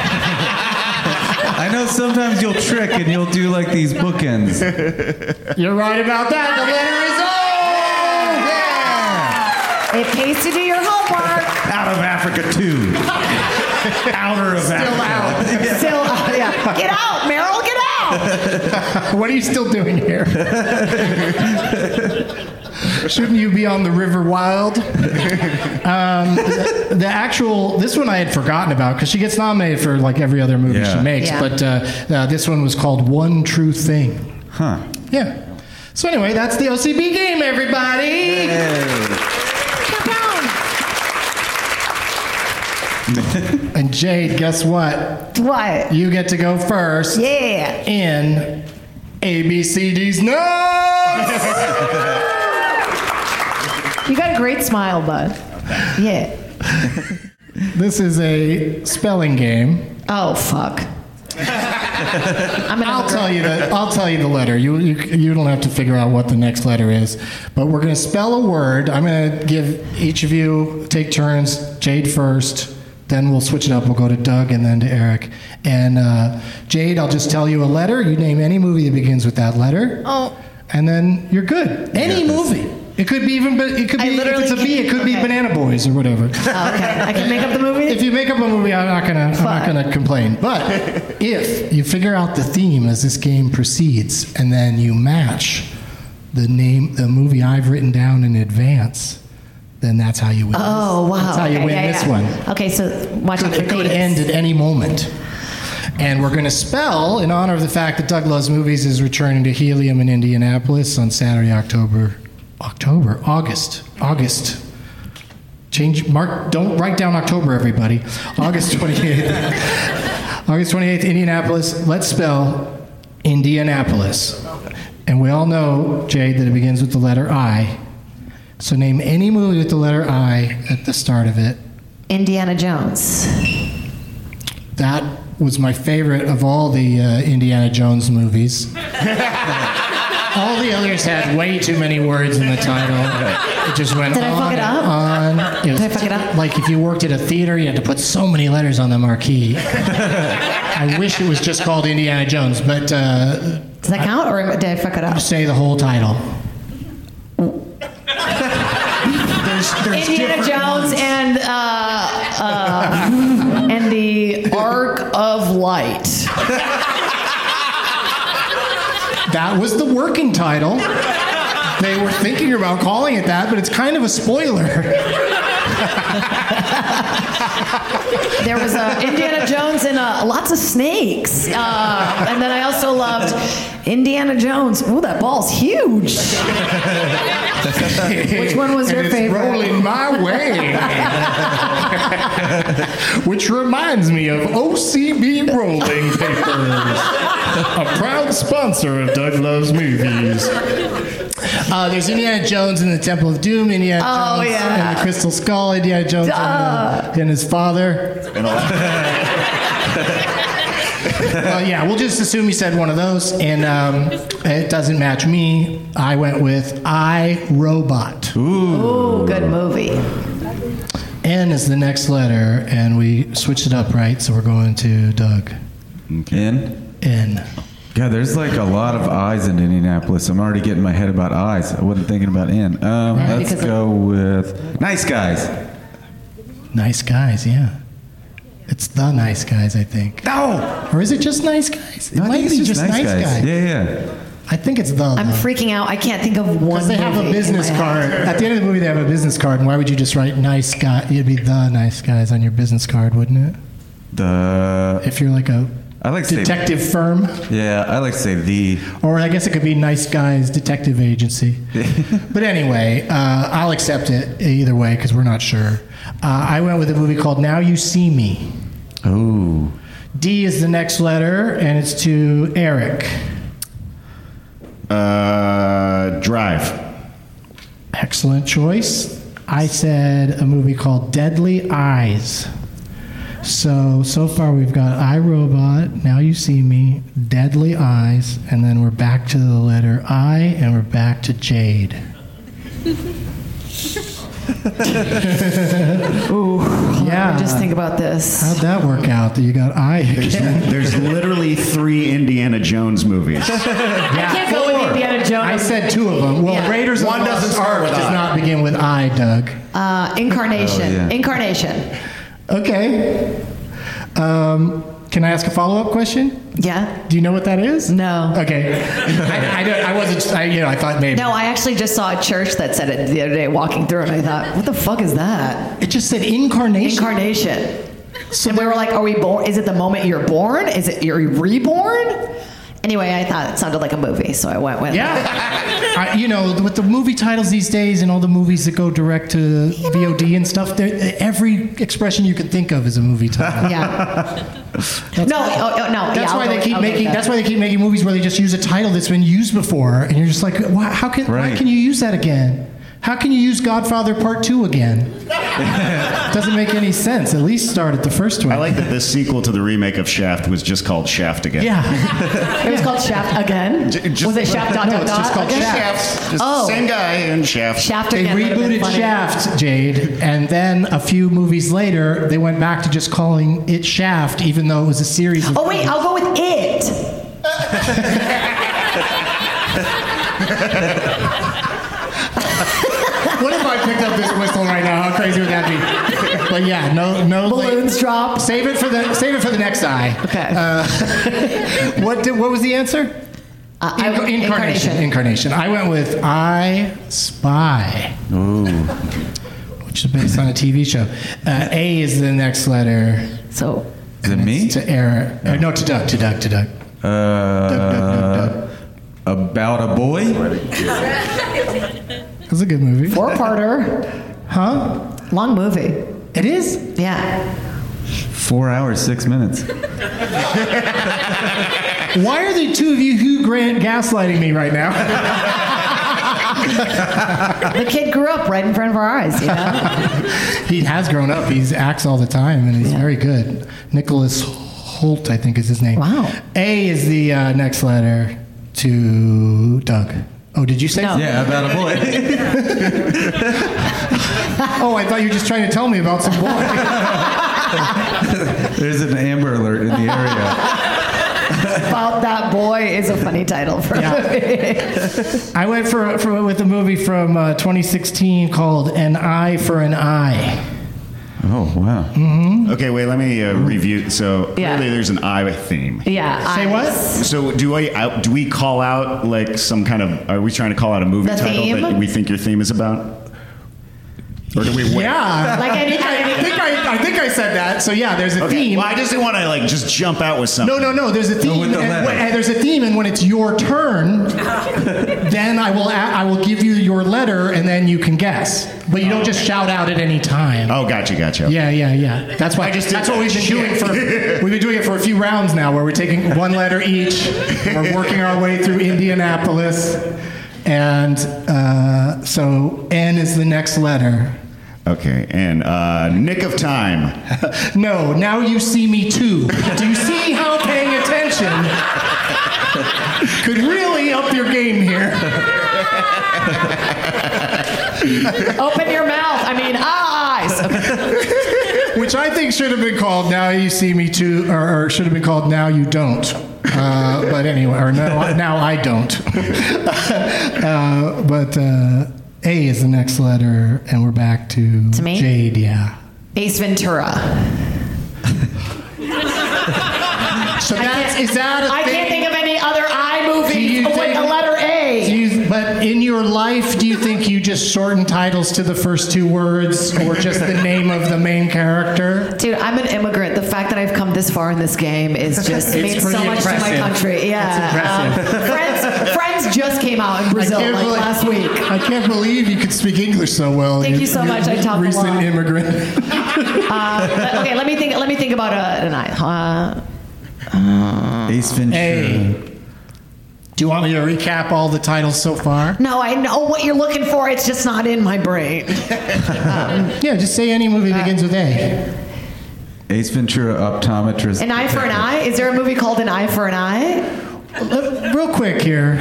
I know sometimes you'll trick and you'll do like these bookends. You're right about that. The winner is O! Yeah! It pays to do your homework. Out of Africa too. Outer of that. Still out. Still out. Yeah. Get out, Meryl. Get out. What are you still doing here? Shouldn't you be on the River Wild? Um, the, the actual, this one I had forgotten about because she gets nominated for like every other movie Yeah. she makes, Yeah. but uh, uh, this one was called One True Thing. Huh. Yeah. So anyway, that's the O C B game, everybody. And Jade, guess what? What? You get to go first. Yeah. In A B C D's notes. You got a great smile, bud. Yeah. This is a spelling game. Oh, fuck. I'm I'll tell you the I'll tell you the letter. You, you you don't have to figure out what the next letter is. But we're going to spell a word. I'm going to give each of you take turns. Jade first. Then we'll switch it up. We'll go to Doug and then to Eric. And uh, Jade, I'll just tell you a letter. You name any movie that begins with that letter. Oh. And then you're good. Any movie. It could be even. It could I be. If literally it's a B, can't- it could be okay. Banana Boys or whatever. Oh, okay. I can make up the movie? If you make up a movie, I'm not gonna. I'm not gonna complain. But if you figure out the theme as this game proceeds, and then you match the name, the movie I've written down in advance, then that's how you win. Oh, wow. That's how you Okay, win yeah, this yeah. one. Okay, so watch out for It could things. end at any moment. And we're going to spell, in honor of the fact that Doug Loves Movies is returning to Helium in Indianapolis on Saturday, October, October, August, August. Change, mark, don't write down October, everybody. August twenty-eighth. August twenty-eighth, Indianapolis. Let's spell Indianapolis. And we all know, Jade, that it begins with the letter I. So name any movie with the letter I at the start of it. Indiana Jones. That was my favorite of all the uh, Indiana Jones movies. All the others had way too many words in the title. It just went Did I on fuck it and up? on. It was Did I fuck it up? Like if you worked at a theater, you had to put so many letters on the marquee. I wish it was just called Indiana Jones, but uh, Does that count, or did I fuck it up? say the whole title. There's, there's Indiana different Jones ones. and uh, uh, and the Ark of Light. That was the working title. They were thinking about calling it that, but it's kind of a spoiler. There was uh, Indiana Jones and uh, lots of snakes. Uh, and then I also loved Indiana Jones. Ooh, that ball's huge. Which one was your And it's favorite? rolling my way. Which reminds me of O C B Rolling Papers, a proud sponsor of Doug Loves Movies. Uh, there's Indiana Jones and the Temple of Doom, Indiana Oh, Jones yeah. and the Crystal Skull, Indiana Jones and, uh, and his father. Well, yeah, we'll just assume you said one of those, and um, it doesn't match me. I went with I, Robot. Ooh, good movie. N is the next letter, and we switched it up, right? So we're going to Doug. N? N. God, there's like a lot of I's in Indianapolis. I'm already getting my head about I's. I wasn't thinking about N. Um, Yeah, let's because go with Nice Guys. Nice Guys, yeah. It's the Nice Guys, I think. No! Or is it just Nice Guys? It No, I might think it's be just Nice Guys. Yeah, yeah. I think it's the. I'm though. freaking out. I can't think of one. Because they have a movie in business my card. head. At the end of the movie, they have a business card, and why would you just write Nice Guy? It'd be the Nice Guys on your business card, wouldn't it? The If you're like a I like to say, detective firm. yeah, I like to say the. Or I guess it could be Nice Guys Detective Agency. But anyway, uh, I'll accept it either way because we're not sure. Uh, I went with a movie called Now You See Me. Ooh. D is the next letter, and it's to Eric. Uh, Drive. Excellent choice. I said a movie called Deadly Eyes. So, so far we've got iRobot, Now You See Me, Deadly Eyes, and then we're back to the letter I, and we're back to Jade. Ooh, Yeah. Just think about this. How'd that work out that you got I again? There's literally three Indiana Jones movies. I can't go with Indiana Jones. I said two of them. Well, Yeah. Raiders of One the doesn't Lost start Ark with does I. not begin with I, Doug. Uh, Incarnation. Oh, yeah. Incarnation. Okay. Um, can I ask a follow-up question? Yeah. Do you know what that is? No. Okay. I, I, don't, I wasn't. I, you know, I thought maybe. No, I actually just saw a church that said it the other day walking through, and I thought, what the fuck is that? It just said incarnation. Incarnation. So and we were like, are we born? Is it the moment you're born? Is it you're reborn? Anyway, I thought it sounded like a movie, so I went with yeah. I, you know, with the movie titles these days and all the movies that go direct to V O D and stuff, every expression you can think of is a movie title. Yeah. no, oh, oh, no. That's yeah, why go, they keep I'll making. that. That's why they keep making movies where they just use a title that's been used before, and you're just like, why, how can right. why can you use that again? How can you use Godfather Part Two again? Doesn't make any sense. At least start at the first one. I like that this sequel to the remake of Shaft was just called Shaft again. Yeah. It was called Shaft again? J- just, was it Shaft dot no, dot it's dot? just called again? Shaft. Just Oh. same guy in Shaft. Shaft They again. would've been rebooted funny. Shaft, Jade, and then a few movies later, they went back to just calling it Shaft, even though it was a series of Oh, wait, I'll go with it. What if I picked up this whistle right now? How crazy would that be? But yeah, no, no Balloons like, drop. Save it for the save it for the next eye. Okay. Uh, what did, what was the answer? Uh, I- Inc- incarnation. incarnation. Incarnation. I went with I Spy. Ooh. Which is based on a T V show. Uh, A is the next letter. So. Is it me? To Eric. Uh, no, to Doug. To Doug. To Doug. Uh, Doug, Doug, Doug, Doug. About a boy? That's a good movie. Four-parter. Huh? Long movie. It is? Yeah. Four hours, six minutes. Why are the two of you Hugh Grant gaslighting me right now? The kid grew up right in front of our eyes, you know? He has grown up. He acts all the time, and he's Yeah. very good. Nicholas Holt, I think, is his name. Wow. A is the uh, next letter to Doug. Oh, did you say? No. Yeah, about a boy. Oh, I thought you were just trying to tell me about some boy. There's an Amber Alert in the area. About That Boy is a funny title for Yeah. a movie. I went for, for with a movie from uh, twenty sixteen called An Eye for an Eye. Oh, wow. Mm-hmm. Okay, wait, let me uh, review. So Yeah. clearly there's an I theme. Yeah. Say eyes. what? So do I out, do we call out like some kind of, are we trying to call out a movie The title theme? that we think your theme is about? Or do we wait? Yeah. Like I didn't. I think I, I think I said that. So yeah, there's a Okay, theme. well, I just didn't want to like just jump out with something. No, no, no. There's a theme. with the and, letter. when- and there's a theme, and when it's your turn, then I will a- I will give you your letter, and then you can guess. But you don't just shout out at any time. Oh, gotcha, gotcha. Yeah, yeah, yeah. That's why. I just did that's what that. we've been doing for. We've been doing it for a few rounds now, where we're taking one letter each. We're working our way through Indianapolis, and uh, so N is the next letter. Okay, and uh, Nick of Time. No, now you see me too. Do you see how paying attention could really up your game here? Open your mouth. I mean, eyes. Okay. Which I think should have been called Now You See Me Too, or, or should have been called Now You Don't. Uh, but anyway, or no, Now I Don't. uh, but uh, A is the next letter, and we're back to, To me? Jade, yeah. Ace Ventura. So that's, is that a I thing? can't think of any other I Do you movies with think- the letter A. Do you, but in your life, do you think you just shorten titles to the first two words, or just the name of the main character? Dude, I'm an immigrant. The fact that I've come this far in this game is just It's means so pretty much to my impressive. country. Yeah. It's Um, Friends, Friends just came out in Brazil like believe, last week. I can't believe you could speak English so well. Thank You're- you so you're much. I talk a recent lot. immigrant. Uh, but- okay, let me think. Let me think about a, an I. Uh, Ace Ventura. Hey, do you want me to recap all the titles so far? no, I know what you're looking for. It's just not in my brain. Um, Yeah, just say any movie that begins with A. Ace Ventura, optometrist. An Eye for an Eye? Is there a movie called An Eye for an Eye? L- Real quick here.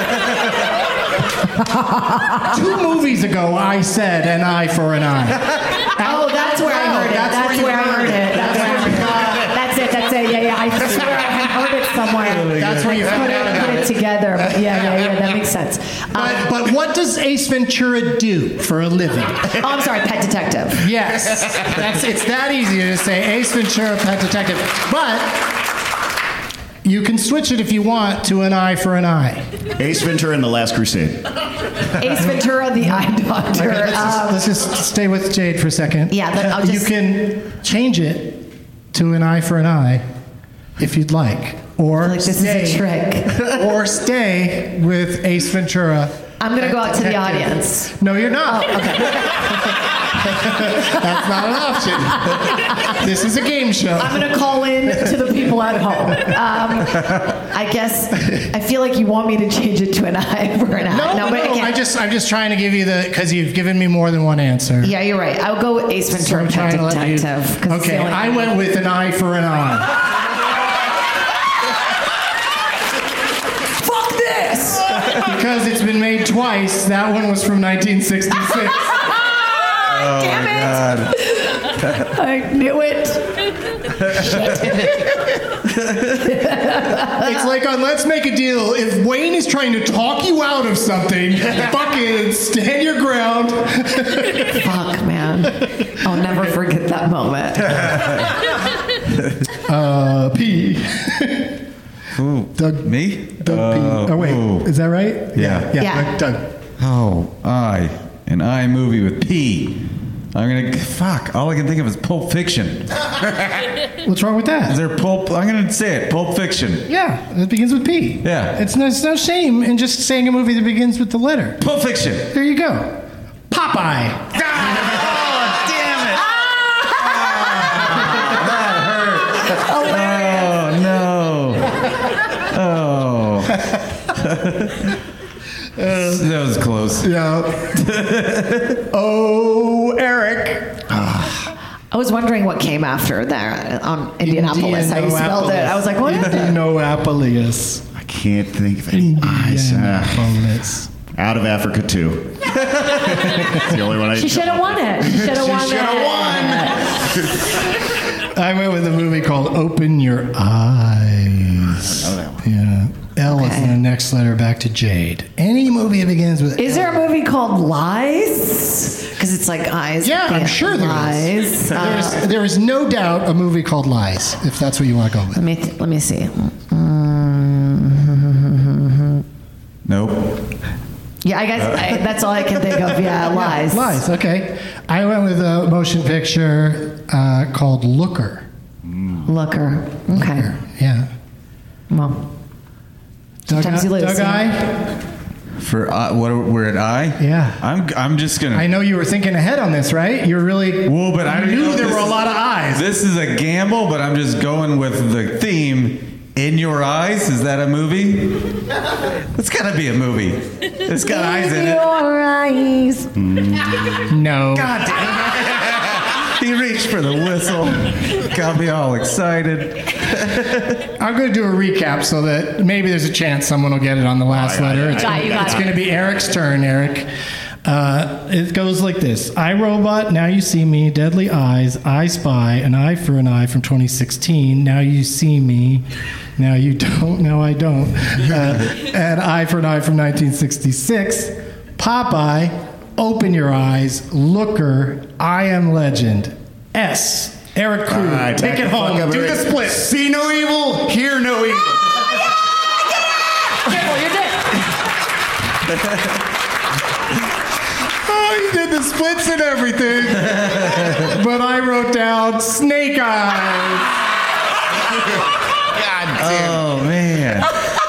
Two movies ago, I said an eye for an eye. Oh, that's where I heard it. That's That's, where you where I heard heard it. it. That's where I heard it. That's it. That's it. Yeah, yeah. I swear I have heard it somewhere. That's where you put found it, out put about it it. together. But yeah, yeah, yeah, that makes sense. Um, But, but what does Ace Ventura do for a living? oh, I'm sorry, Pet Detective. Yes, that's it's that easy to say Ace Ventura, Pet Detective. But you can switch it if you want to an eye for an eye. Ace Ventura and the Last Crusade. Ace Ventura, the Eye Doctor. Okay, let's, just, Um, let's just stay with Jade for a second. Yeah, then I'll you just- can change it to an eye for an eye if you'd like, or like this stay, is a trick. or stay with Ace Ventura. I'm gonna go out to the Detective. audience. No, you're not. Oh, okay. That's not an option. This is a game show. I'm gonna call in to the people at home. Um, I guess I feel like you want me to change it to an eye for an eye. No, no, but I no. can't. I just, I'm just trying to give you the because you've given me more than one answer. Yeah, you're right. I'll go with Ace So Ventura, I'm Pet trying to let you- Detective. 'cause it's the Okay, only- I went with an eye for an eye. Fuck this! Because it's been made twice. That one was from nineteen sixty-six. Damn it! I knew it. It's like on Let's Make a Deal. If Wayne is trying to talk you out of something, fucking stand your ground. Fuck, man. I'll never forget that moment. Uh, P. Ooh, Doug. me? Doug Uh, P. Oh, wait. ooh. Is that right? Yeah. Yeah. Yeah. Doug. Oh, I. An I movie with P. I'm gonna fuck. All I can think of is Pulp Fiction. What's wrong with that? Is there Pulp? I'm gonna say it. Pulp Fiction. Yeah, it begins with P. Yeah. It's no, it's no shame in just saying a movie that begins with the letter. Pulp Fiction. There you go. Popeye. Oh, damn it! That hurt. Oh no. Oh. That was close. Yeah. Oh, Eric. I was wondering what came after there on Indianapolis. How you spelled it. I was like, what? Indianapolis. I can't think of any eyes. Uh, Indianapolis. Out of Africa too. It's the only one I. She should have won it. She should have won should it. I went with a movie called Open Your Eyes. I know that one. Yeah. L is Okay. in the next letter back to Jade. Any movie that begins with Is L. there a movie called Lies? Because it's like eyes. Yeah, I'm sure there Lies. is. Uh, There is. There is no doubt a movie called Lies, if that's what you want to go with. let me th- let me see. Mm, Nope. yeah, I guess I, that's all I can think of. Yeah, Lies. Lies, okay. I went with a motion picture uh, called Looker. Looker. Okay. Yeah. Well, Doug, Sometimes you lose, Doug yeah. Eye? For uh, what? We're at I. Yeah. I'm. I'm just gonna. I know you were thinking ahead on this, right? You're really. Well, but I you don't knew know if there this were a is- lot of eyes. This is a gamble, but I'm just going with the theme. In Your Eyes. Is that a movie? It's gotta be a movie. It's got eyes in it. Your eyes. No. God damn it. He reached for the whistle. Got me all excited. I'm going to do a recap so that maybe there's a chance someone will get it on the last Oh, yeah, letter. yeah, It's, yeah. Got you, got it's it. going to be Eric's turn, Eric. Uh, it goes like this: I, Robot, Now You See Me, Deadly Eyes, I Spy, An Eye for an Eye from twenty sixteen, Now You See Me, Now You Don't, Now I Don't, uh, and Eye for an Eye from nineteen sixty-six, Popeye, Open Your Eyes, Looker, I Am Legend, S. Eric Krug, All right, take back it the home. fuck up, Do Eric. the split. See no evil, hear no evil. Oh, you did the splits and everything. But I wrote down Snake Eyes. God damn. Oh man.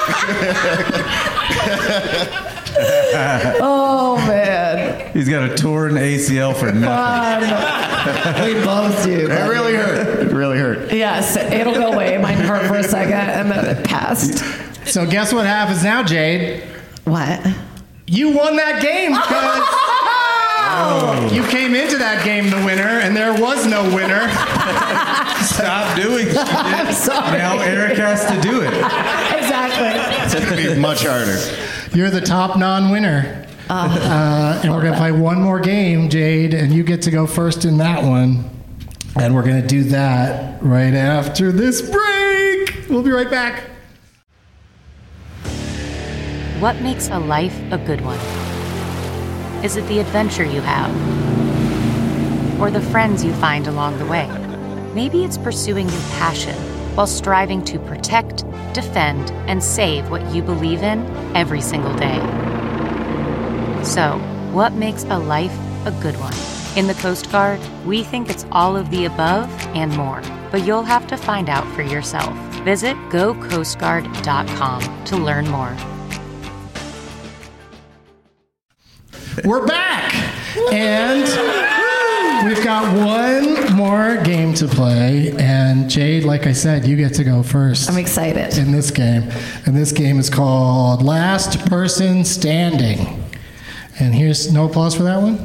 Oh man. He's got a torn A C L for nothing. Um, we both do. It really hurt. It really hurt. Yes, it'll go away. Mine hurt for a second and then it passed. So guess what happens now, Jade? What? You won that game because you came into that game the winner, and there was no winner. Stop doing it. I'm sorry. Now Eric has to do it. Exactly. It's going to be much harder. You're the top non-winner. Uh, and we're going to play one more game, Jade, and you get to go first in that one. And we're going to do that right after this break. We'll be right back. What makes a life a good one? Is it the adventure you have? Or the friends you find along the way? Maybe it's pursuing your passion while striving to protect, defend, and save what you believe in every single day. So, what makes a life a good one? In the Coast Guard, we think it's all of the above and more, but you'll have to find out for yourself. Visit go coast guard dot com to learn more. We're back! And we've got one more game to play. And Jade, like I said, you get to go first. I'm excited. In this game. And this game is called Last Person Standing. And here's no applause for that one.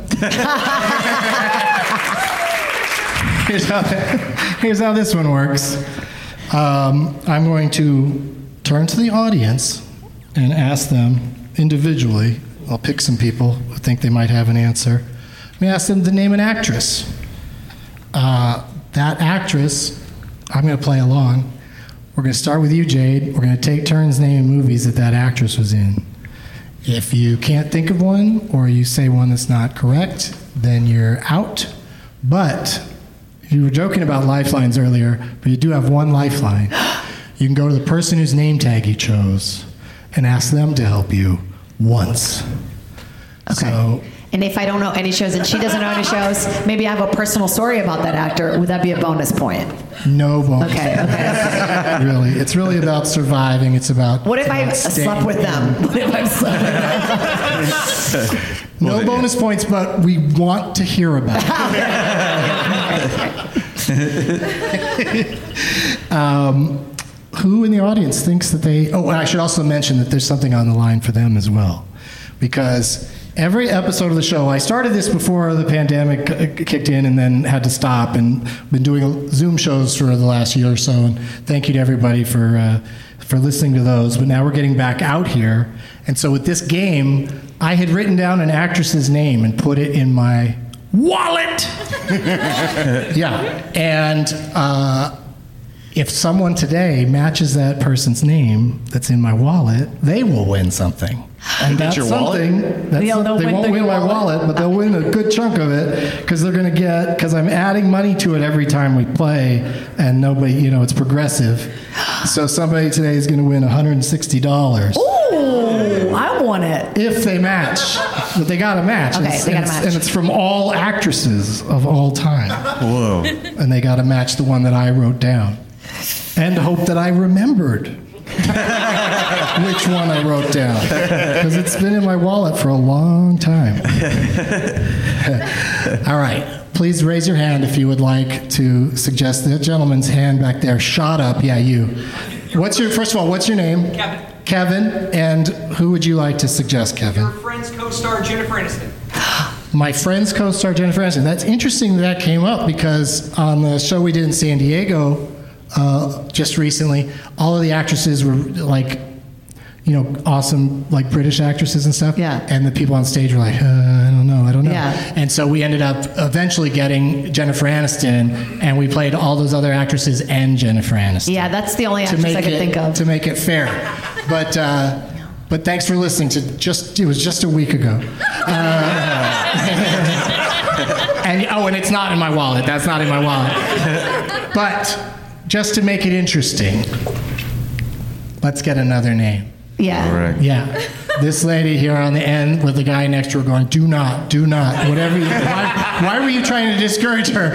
here's, how, here's how this one works. Um, I'm going to turn to the audience and ask them individually. I'll pick some people who think they might have an answer. Let me ask them to name an actress. Uh, that actress, I'm going to play along. We're going to start with you, Jade. We're going to take turns naming movies that that actress was in. If you can't think of one, or you say one that's not correct, then you're out. But you were joking about lifelines earlier, but you do have one lifeline. You can go to the person whose name tag you chose and ask them to help you once. Okay. So, and if I don't know any shows and she doesn't know any shows, maybe I have a personal story about that actor. Would that be a bonus point? no bonus. Okay, okay, okay. Really, it's really about surviving. It's about. What if it's I about slept staying- with them? What if I slept with them? No bonus points, but we want to hear about it. um, who in the audience thinks that they... Oh, and I should also mention that there's something on the line for them as well. Because every episode of the show, I started this before the pandemic uh, kicked in and then had to stop, and been doing Zoom shows for the last year or so. And thank you to everybody for uh, for listening to those. But now we're getting back out here. And so with this game, I had written down an actress's name and put it in my wallet. Yeah. And uh, if someone today matches that person's name that's in my wallet, they will win something. And that's your wallet? something. That's They'll- they'll they win won't their win my wallet. wallet, but they'll win a good chunk of it because they're going to get, because I'm adding money to it every time we play, and nobody, you know, it's progressive. So somebody today is going to win one hundred sixty dollars. Ooh, I want it. If they match. But they got to match. Okay, And it's- they gotta and it's- match. And it's from all actresses of all time. Whoa. And they got to match the one that I wrote down. And hope that I remembered which one I wrote down. Because it's been in my wallet for a long time. All right. Please raise your hand if you would like to suggest the gentleman's hand back there. Shot up. Yeah, you. What's your, first of all, what's your name? Kevin. Kevin. And who would you like to suggest, Kevin? Your friend's co-star Jennifer Aniston. My friend's co-star Jennifer Aniston. That's interesting that, that came up because on the show we did in San Diego uh, just recently, all of the actresses were like, you know, awesome like British actresses and stuff. Yeah. And the people on stage were like, uh, I don't know, I don't know. Yeah. And so we ended up eventually getting Jennifer Aniston, and we played all those other actresses and Jennifer Aniston. Yeah, that's the only to actress make I could it, think of. to make it fair. But uh, but thanks for listening to just it was just a week ago. Uh, and oh, and it's not in my wallet. That's not in my wallet. But just to make it interesting, let's get another name. Yeah. All right. Yeah. This lady here on the end with the guy next to her going, do not, do not, whatever you, why, why were you trying to discourage her?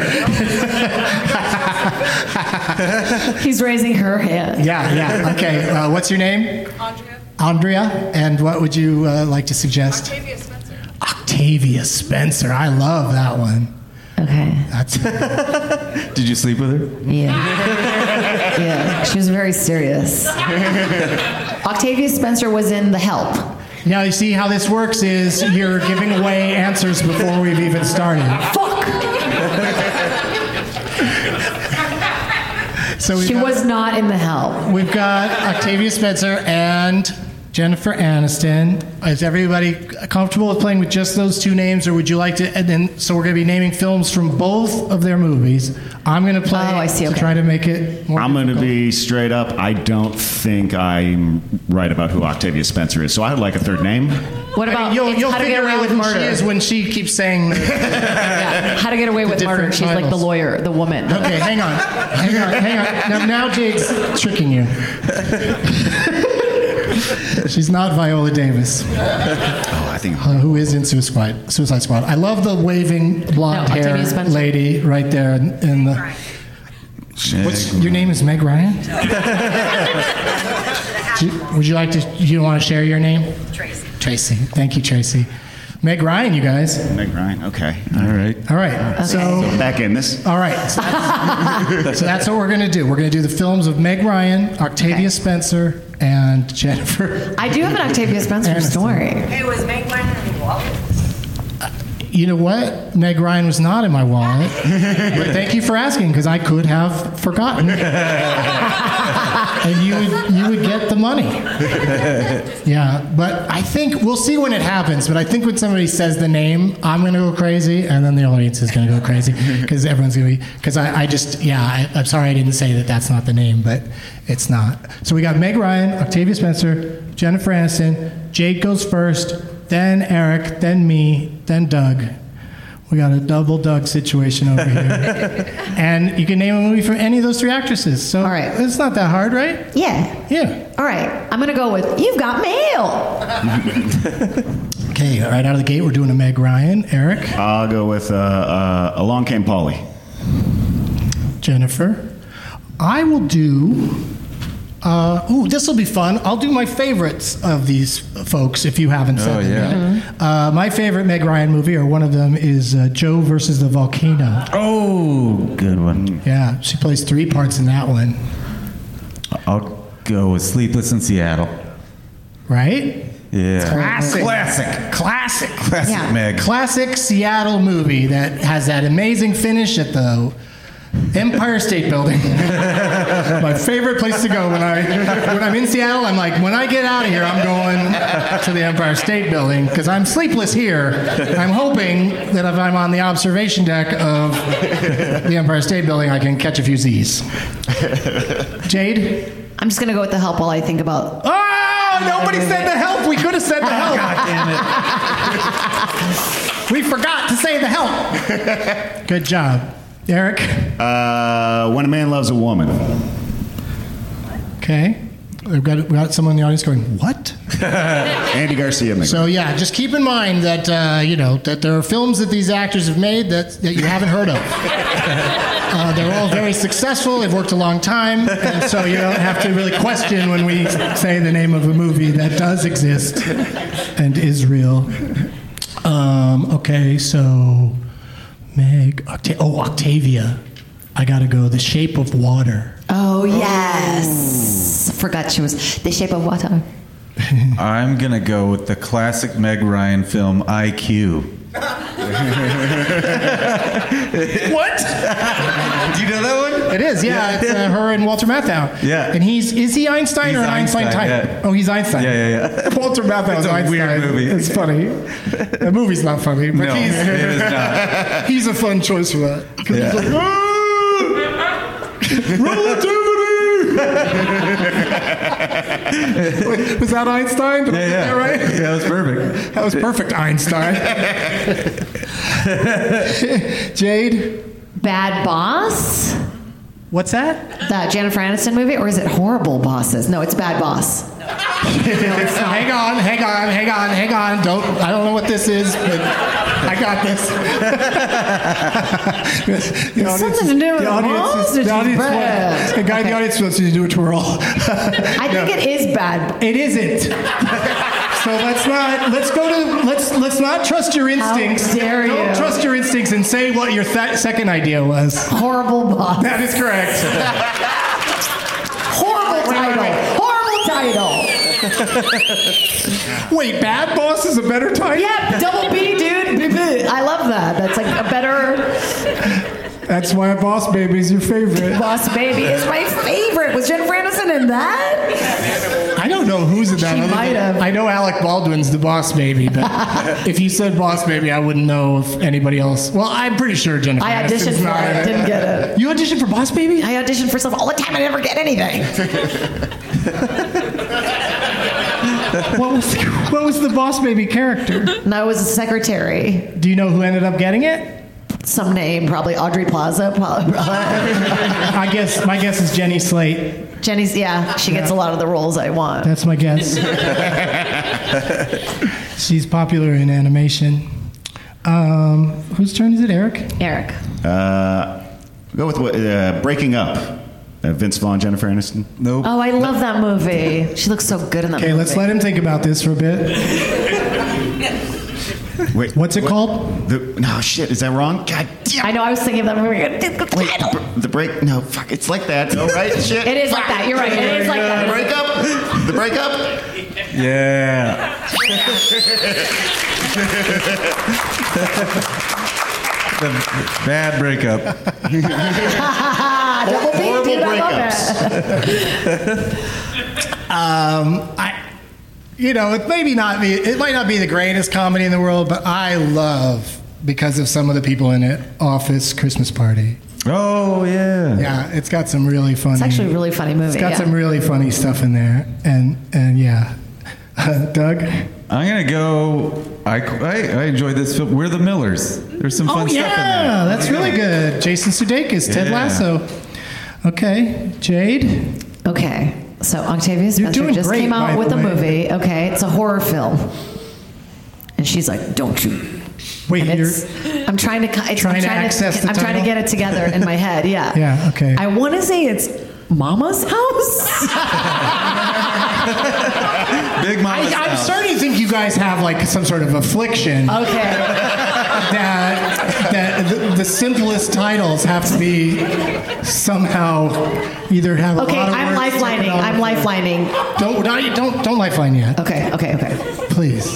He's raising her hand. Yeah, yeah. Okay. Uh, what's your name? Andrea. Andrea. And what would you uh, like to suggest? Octavia Spencer. Octavia Spencer. I love that one. Okay. That's Did you sleep with her? Yeah. Yeah. She was very serious. Octavia Spencer was in The Help. Now you see how this works is you're giving away answers before we've even started. Fuck! So we've She got, was not in The Help. we've got Octavia Spencer and Jennifer Aniston. Is everybody comfortable with playing with just those two names, or would you like to? And then, so we're going to be naming films from both of their movies. I'm going to play Oh, I see, to okay. try to make it more I'm going to difficult. be straight up. I don't think I'm right about who Octavia Spencer is, so I would like a third name. What I about mean, you'll, it's you'll How to figure Get Away out with who Murder? she is when she keeps saying. Yeah, How to Get Away The with Murder. different She's like the titles. lawyer, the woman. Okay, hang on, hang on, hang on. Now, now Jade's tricking you. She's not Viola Davis. Oh, I think. Uh, who is in Suicide, Suicide Squad. I love the waving blonde No, hair Octavia Spencer. lady right there in, in the. What's your name? Is Meg Ryan? Do you- would you like to? You want to share your name? Tracy. Tracy. Thank you, Tracy. Meg Ryan, you guys. Meg Ryan. Okay. All right. All right. So, So back in this. all right. So that's, so that's what we're going to do. We're going to do the films of Meg Ryan, Octavia Okay. Spencer, and Jennifer. I do have an Octavia Spencer Aniston. story. Hey, was Meg Ryan in the wallet? You know what? Meg Ryan was not in my wallet. But thank you for asking, because I could have forgotten. And you would you would get the money. Yeah, but I think we'll see when it happens. But I think when somebody says the name, I'm going to go crazy, and then the audience is going to go crazy because everyone's going to be. Because I, I just yeah, I, I'm sorry I didn't say that that's not the name, but it's not. So we got Meg Ryan, Octavia Spencer, Jennifer Aniston. Jade goes first, then Eric, then me, then Doug. We got a double Doug situation over here. And you can name a movie from any of those three actresses. So All right. it's not that hard, right? Yeah. Yeah. All right. I'm going to go with You've Got Mail. Okay, right out of the gate, we're doing a Meg Ryan. Eric, I'll go with uh, uh, Along Came Polly. Jennifer. I will do. Uh, ooh, this will be fun. I'll do my favorites of these folks if you haven't said Oh, them yeah. yet. Uh, my favorite Meg Ryan movie, or one of them, is uh, Joe versus the Volcano. Oh, good one. Yeah, she plays three parts in that one, I'll go with Sleepless in Seattle. right? Yeah. Classic. Classic. Classic. Classic Yeah. Meg. Classic Seattle movie that has that amazing finish at the Empire State Building. My favorite place to go when I when I'm in Seattle. I'm like, when I get out of here, I'm going to the Empire State Building because I'm sleepless here. I'm hoping that if I'm on the observation deck of the Empire State Building, I can catch a few Z's. Jade? I'm just going to go with The Help while I think about. Oh, nobody said The Help. We could have said The Help. God damn it. We forgot to say The Help. Good job. Eric? Uh, When a Man Loves a Woman. Okay. We've got, we've got someone in the audience going, what? Andy Garcia. Meg So yeah, just keep in mind that uh, you know that there are films that these actors have made that, that you haven't heard of. Uh, they're all very successful. They've worked a long time, and so you don't have to really question when we say the name of a movie that does exist and is real. Um, okay, so Meg, Octa- oh Octavia, I gotta go. The Shape of Water. Oh, yes. Forgot she was The Shape of Water. I'm going to go with the classic Meg Ryan film, I Q. What? Do you know that one? It is, yeah. It's uh, her and Walter Matthau. Yeah. And he's, is he Einstein He's or an Einstein, Einstein, type? yeah. Oh, he's Einstein. Yeah, yeah, yeah. Walter Matthau is It's a Einstein. weird movie. It's funny. The movie's not funny, but No, he's, it is not. he's a fun choice for that. 'Cause Yeah. he's like, "Ah! Relativity! Wait, was that Einstein? Did I Yeah, get yeah. that right? Yeah, that was perfect. That was perfect, Einstein. Jade? Bad Boss? What's that? That Jennifer Aniston movie? Or is it Horrible Bosses? No, it's Bad Boss. Hang on, hang on, hang on, hang on. Don't I don't know what this is, but I got this. The audience Something is- to do with the audience balls, is- which the is audience bad. wants- The guy in the Okay. audience wants you to do a twirl. I think it is bad. It isn't. So let's not let's go to let's let's not trust your instincts. How dare Don't you. trust your instincts and say what your th- second idea was. Horrible Boss. That is correct. Horrible title. Horrible title. Wait, Bad Boss is a better title? Yeah, double B, dude. B- B. I love that. That's like a better. That's why Boss Baby is your favorite. Boss Baby is my favorite. Was Jennifer Aniston in that? I don't know who's in that. She other might than- have. I know Alec Baldwin's the Boss Baby, but if you said Boss Baby, I wouldn't know if anybody else. Well, I'm pretty sure Jennifer. I auditioned Aniston's for not in it, didn't get it. You auditioned for Boss Baby? I auditioned for stuff all the time. I never get anything. what was what was the Boss Baby character? No, I was a secretary. Do you know who ended up getting it? Some name, probably Audrey Plaza. Probably. I guess my guess is Jenny Slate. Jenny's, yeah, she gets a lot of the roles I want. That's my guess. She's popular in animation. Um, whose turn is it, Eric? Eric. Uh, go with what, uh, Breaking Up. Uh, Vince Vaughn, Jennifer Aniston. Nope. Oh, I love that movie. She looks so good in that Okay, movie. let's let him think about this for a bit. Wait, what's it what, called? The, no, shit, is that wrong? God damn. I know, I was thinking of that movie. Wait, the, the break, no, fuck, it's like that, no, right? Shit. It is like that, you're right, it is like that. The breakup? The breakup? Yeah. The bad breakup. Horrible breakups. um, I, you know, it maybe not be. It might not be the greatest comedy in the world, but I love, because of some of the people in it, Office Christmas Party. Oh yeah. Yeah, it's got some really funny. It's actually a really funny movie. It's got yeah. some really funny stuff in there, and and yeah, uh, Doug. I'm gonna go. I, I I enjoyed this film. We're the Millers. There's some fun oh stuff in there. yeah, that's really good. Jason Sudeikis, Ted Yeah. Lasso. Okay, Jade. Okay, so Octavia Spencer doing just great, came by out with the a way. movie. Okay, it's a horror film, and she's like, "Don't you?" Wait, And you're it's, I'm trying to. It's, I'm trying to trying access the I'm trying to title? get it together in my head. Yeah. Yeah. Okay. I want to say it's Mama's House. Big Mama's I, I'm House. starting to think you guys have like some sort of affliction. Okay. that that the, the simplest titles have to be somehow either have a Okay, lot of I'm words lifelining. taken off. I'm lifelining. Don't don't don't, don't lifeline yet. Okay. Okay. Okay. Please.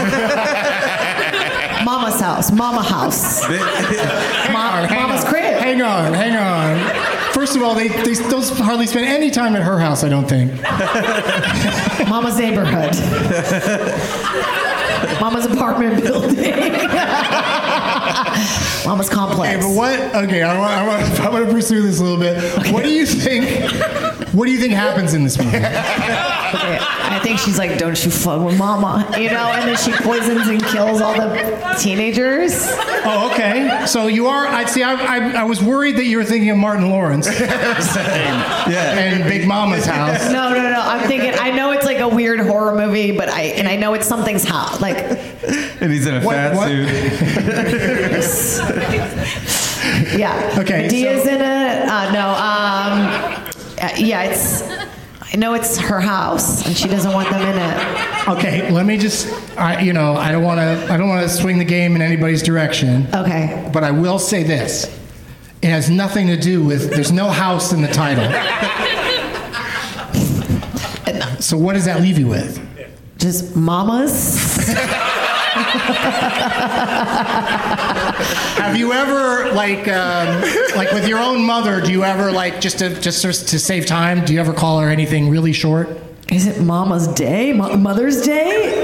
Mama's house. Mama house. Ma- Hang Mama's on. crib. Hang on, hang on. First of all, they, they don't hardly spend any time at her house, I don't think. Mama's neighborhood. Mama's apartment building. Mama's complex. Okay, but what? Okay, I want, I want, I want to pursue this a little bit. Okay. What do you think? What do you think happens in this movie? Okay, I think she's like, "Don't you fuck with Mama," you know, and then she poisons and kills all the teenagers. Oh, okay. So you are. I see. I, I, I was worried that you were thinking of Martin Lawrence. Same. Yeah. And Big Mama's house. No, no, no. I'm thinking. I know it's like a weird horror movie, but I and I know it's something's house. Like, And he's in a What- fat what? suit. yeah. Okay, Medea's so- in it. Uh, no. Um. uh, yeah, it's. I know it's her house, and she doesn't want them in it. Okay, let me just. I, you know, I don't want to. I don't want to swing the game in anybody's direction. Okay. But I will say this: it has nothing to do with. There's no house in the title. So what does that leave you with? Just Mamas. Have you ever, like, um, like with your own mother? Do you ever, like, just to just to to save time? Do you ever call her anything really short? Is it Mama's Day? Mo- Mother's Day?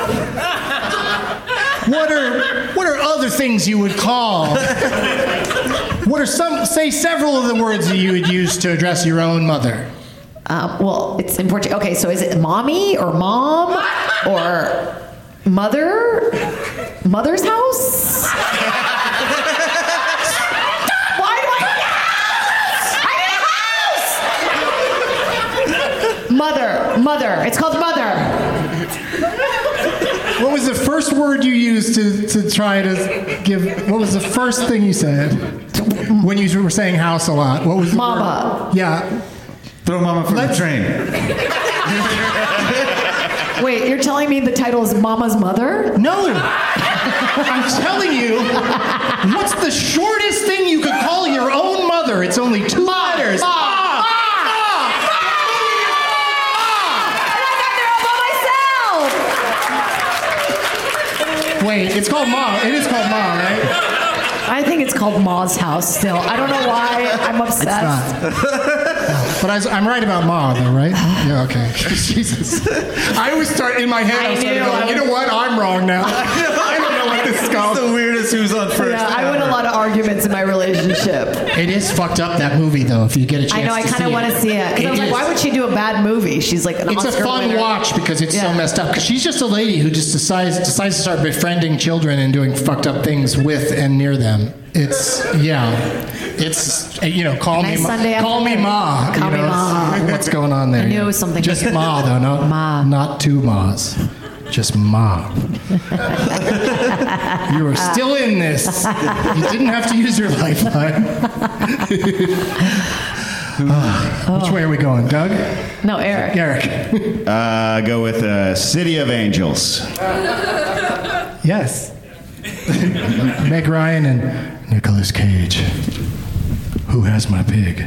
What are what are other things you would call? What are some? Say several of the words that you would use to address your own mother. Uh, well, it's in Portuguese. Okay, so is it mommy or mom or mother? Mother's house? Why do I have? Mother, mother. It's called mother. What was the first word you used to, to try to give? What was the first thing you said when you were saying house a lot? What was the Mama. word? Yeah. Throw Mama from Let's- the train. Wait, you're telling me the title is Mama's Mother? No. I'm telling you, what's the shortest thing you could call your own mother? It's only two letters. Ma. Ma. Wait, it's called Mom. It is called Mom, right? I think it's called Ma's House still. I don't know why I'm obsessed. It's not. But I was, I'm right about Ma, though, right? Yeah, okay. Jesus. I always start in my head, I, I knew, going, I you know what? I'm wrong now. I don't know what this is called. It's the weirdest who's on first. Yeah, I win a lot of arguments in my relationship. It is fucked up, that movie, though, if you get a chance I know, I kind of want to see it. Because I was like, why would she do a bad movie? She's like an It's Oscar a fun winner. watch because it's Yeah. so messed up. Because she's just a lady who just decides decides to start befriending children and doing fucked up things with and near them. It's, yeah. It's, you know, call Nice me Ma. Sunday Call me Ma. Call you me know, Ma. What's going on there? I knew it was something Just weird. Ma, though. No, Ma. Not two Ma's. Just Ma. You are still in this. You didn't have to use your lifeline. Uh, which way are we going, Doug? No, Eric. Eric. Uh, go with uh, City of Angels. Yes. Meg Ryan and Nicolas Cage. Who has my pig?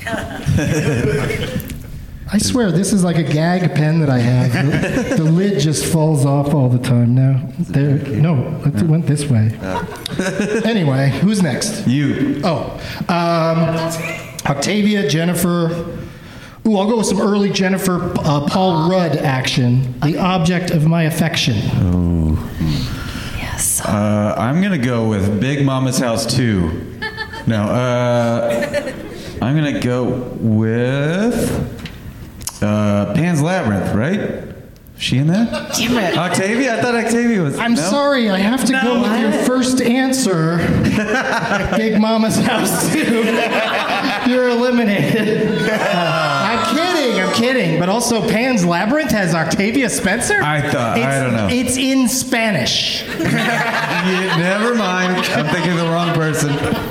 I swear, this is like a gag pen that I have. The, the lid just falls off all the time now. There, no, it went this way. Anyway, who's next? You. Oh. Um, Octavia, Jennifer. Ooh, I'll go with some early Jennifer uh, Paul Rudd action. The object of my affection. Oh. Yes. Uh, I'm going to go with Big Mama's House two. No, uh, I'm going to go with uh, Pan's Labyrinth, right? Is she in that? Damn it. Octavia? I thought Octavia was. I'm no? sorry, I have to No. go with your first answer. Big Mama's House two. You're eliminated. I'm kidding, I'm kidding. But also, Pan's Labyrinth has Octavia Spencer? I thought, it's, I don't know. It's in Spanish. Yeah, never mind. I'm thinking of the wrong person.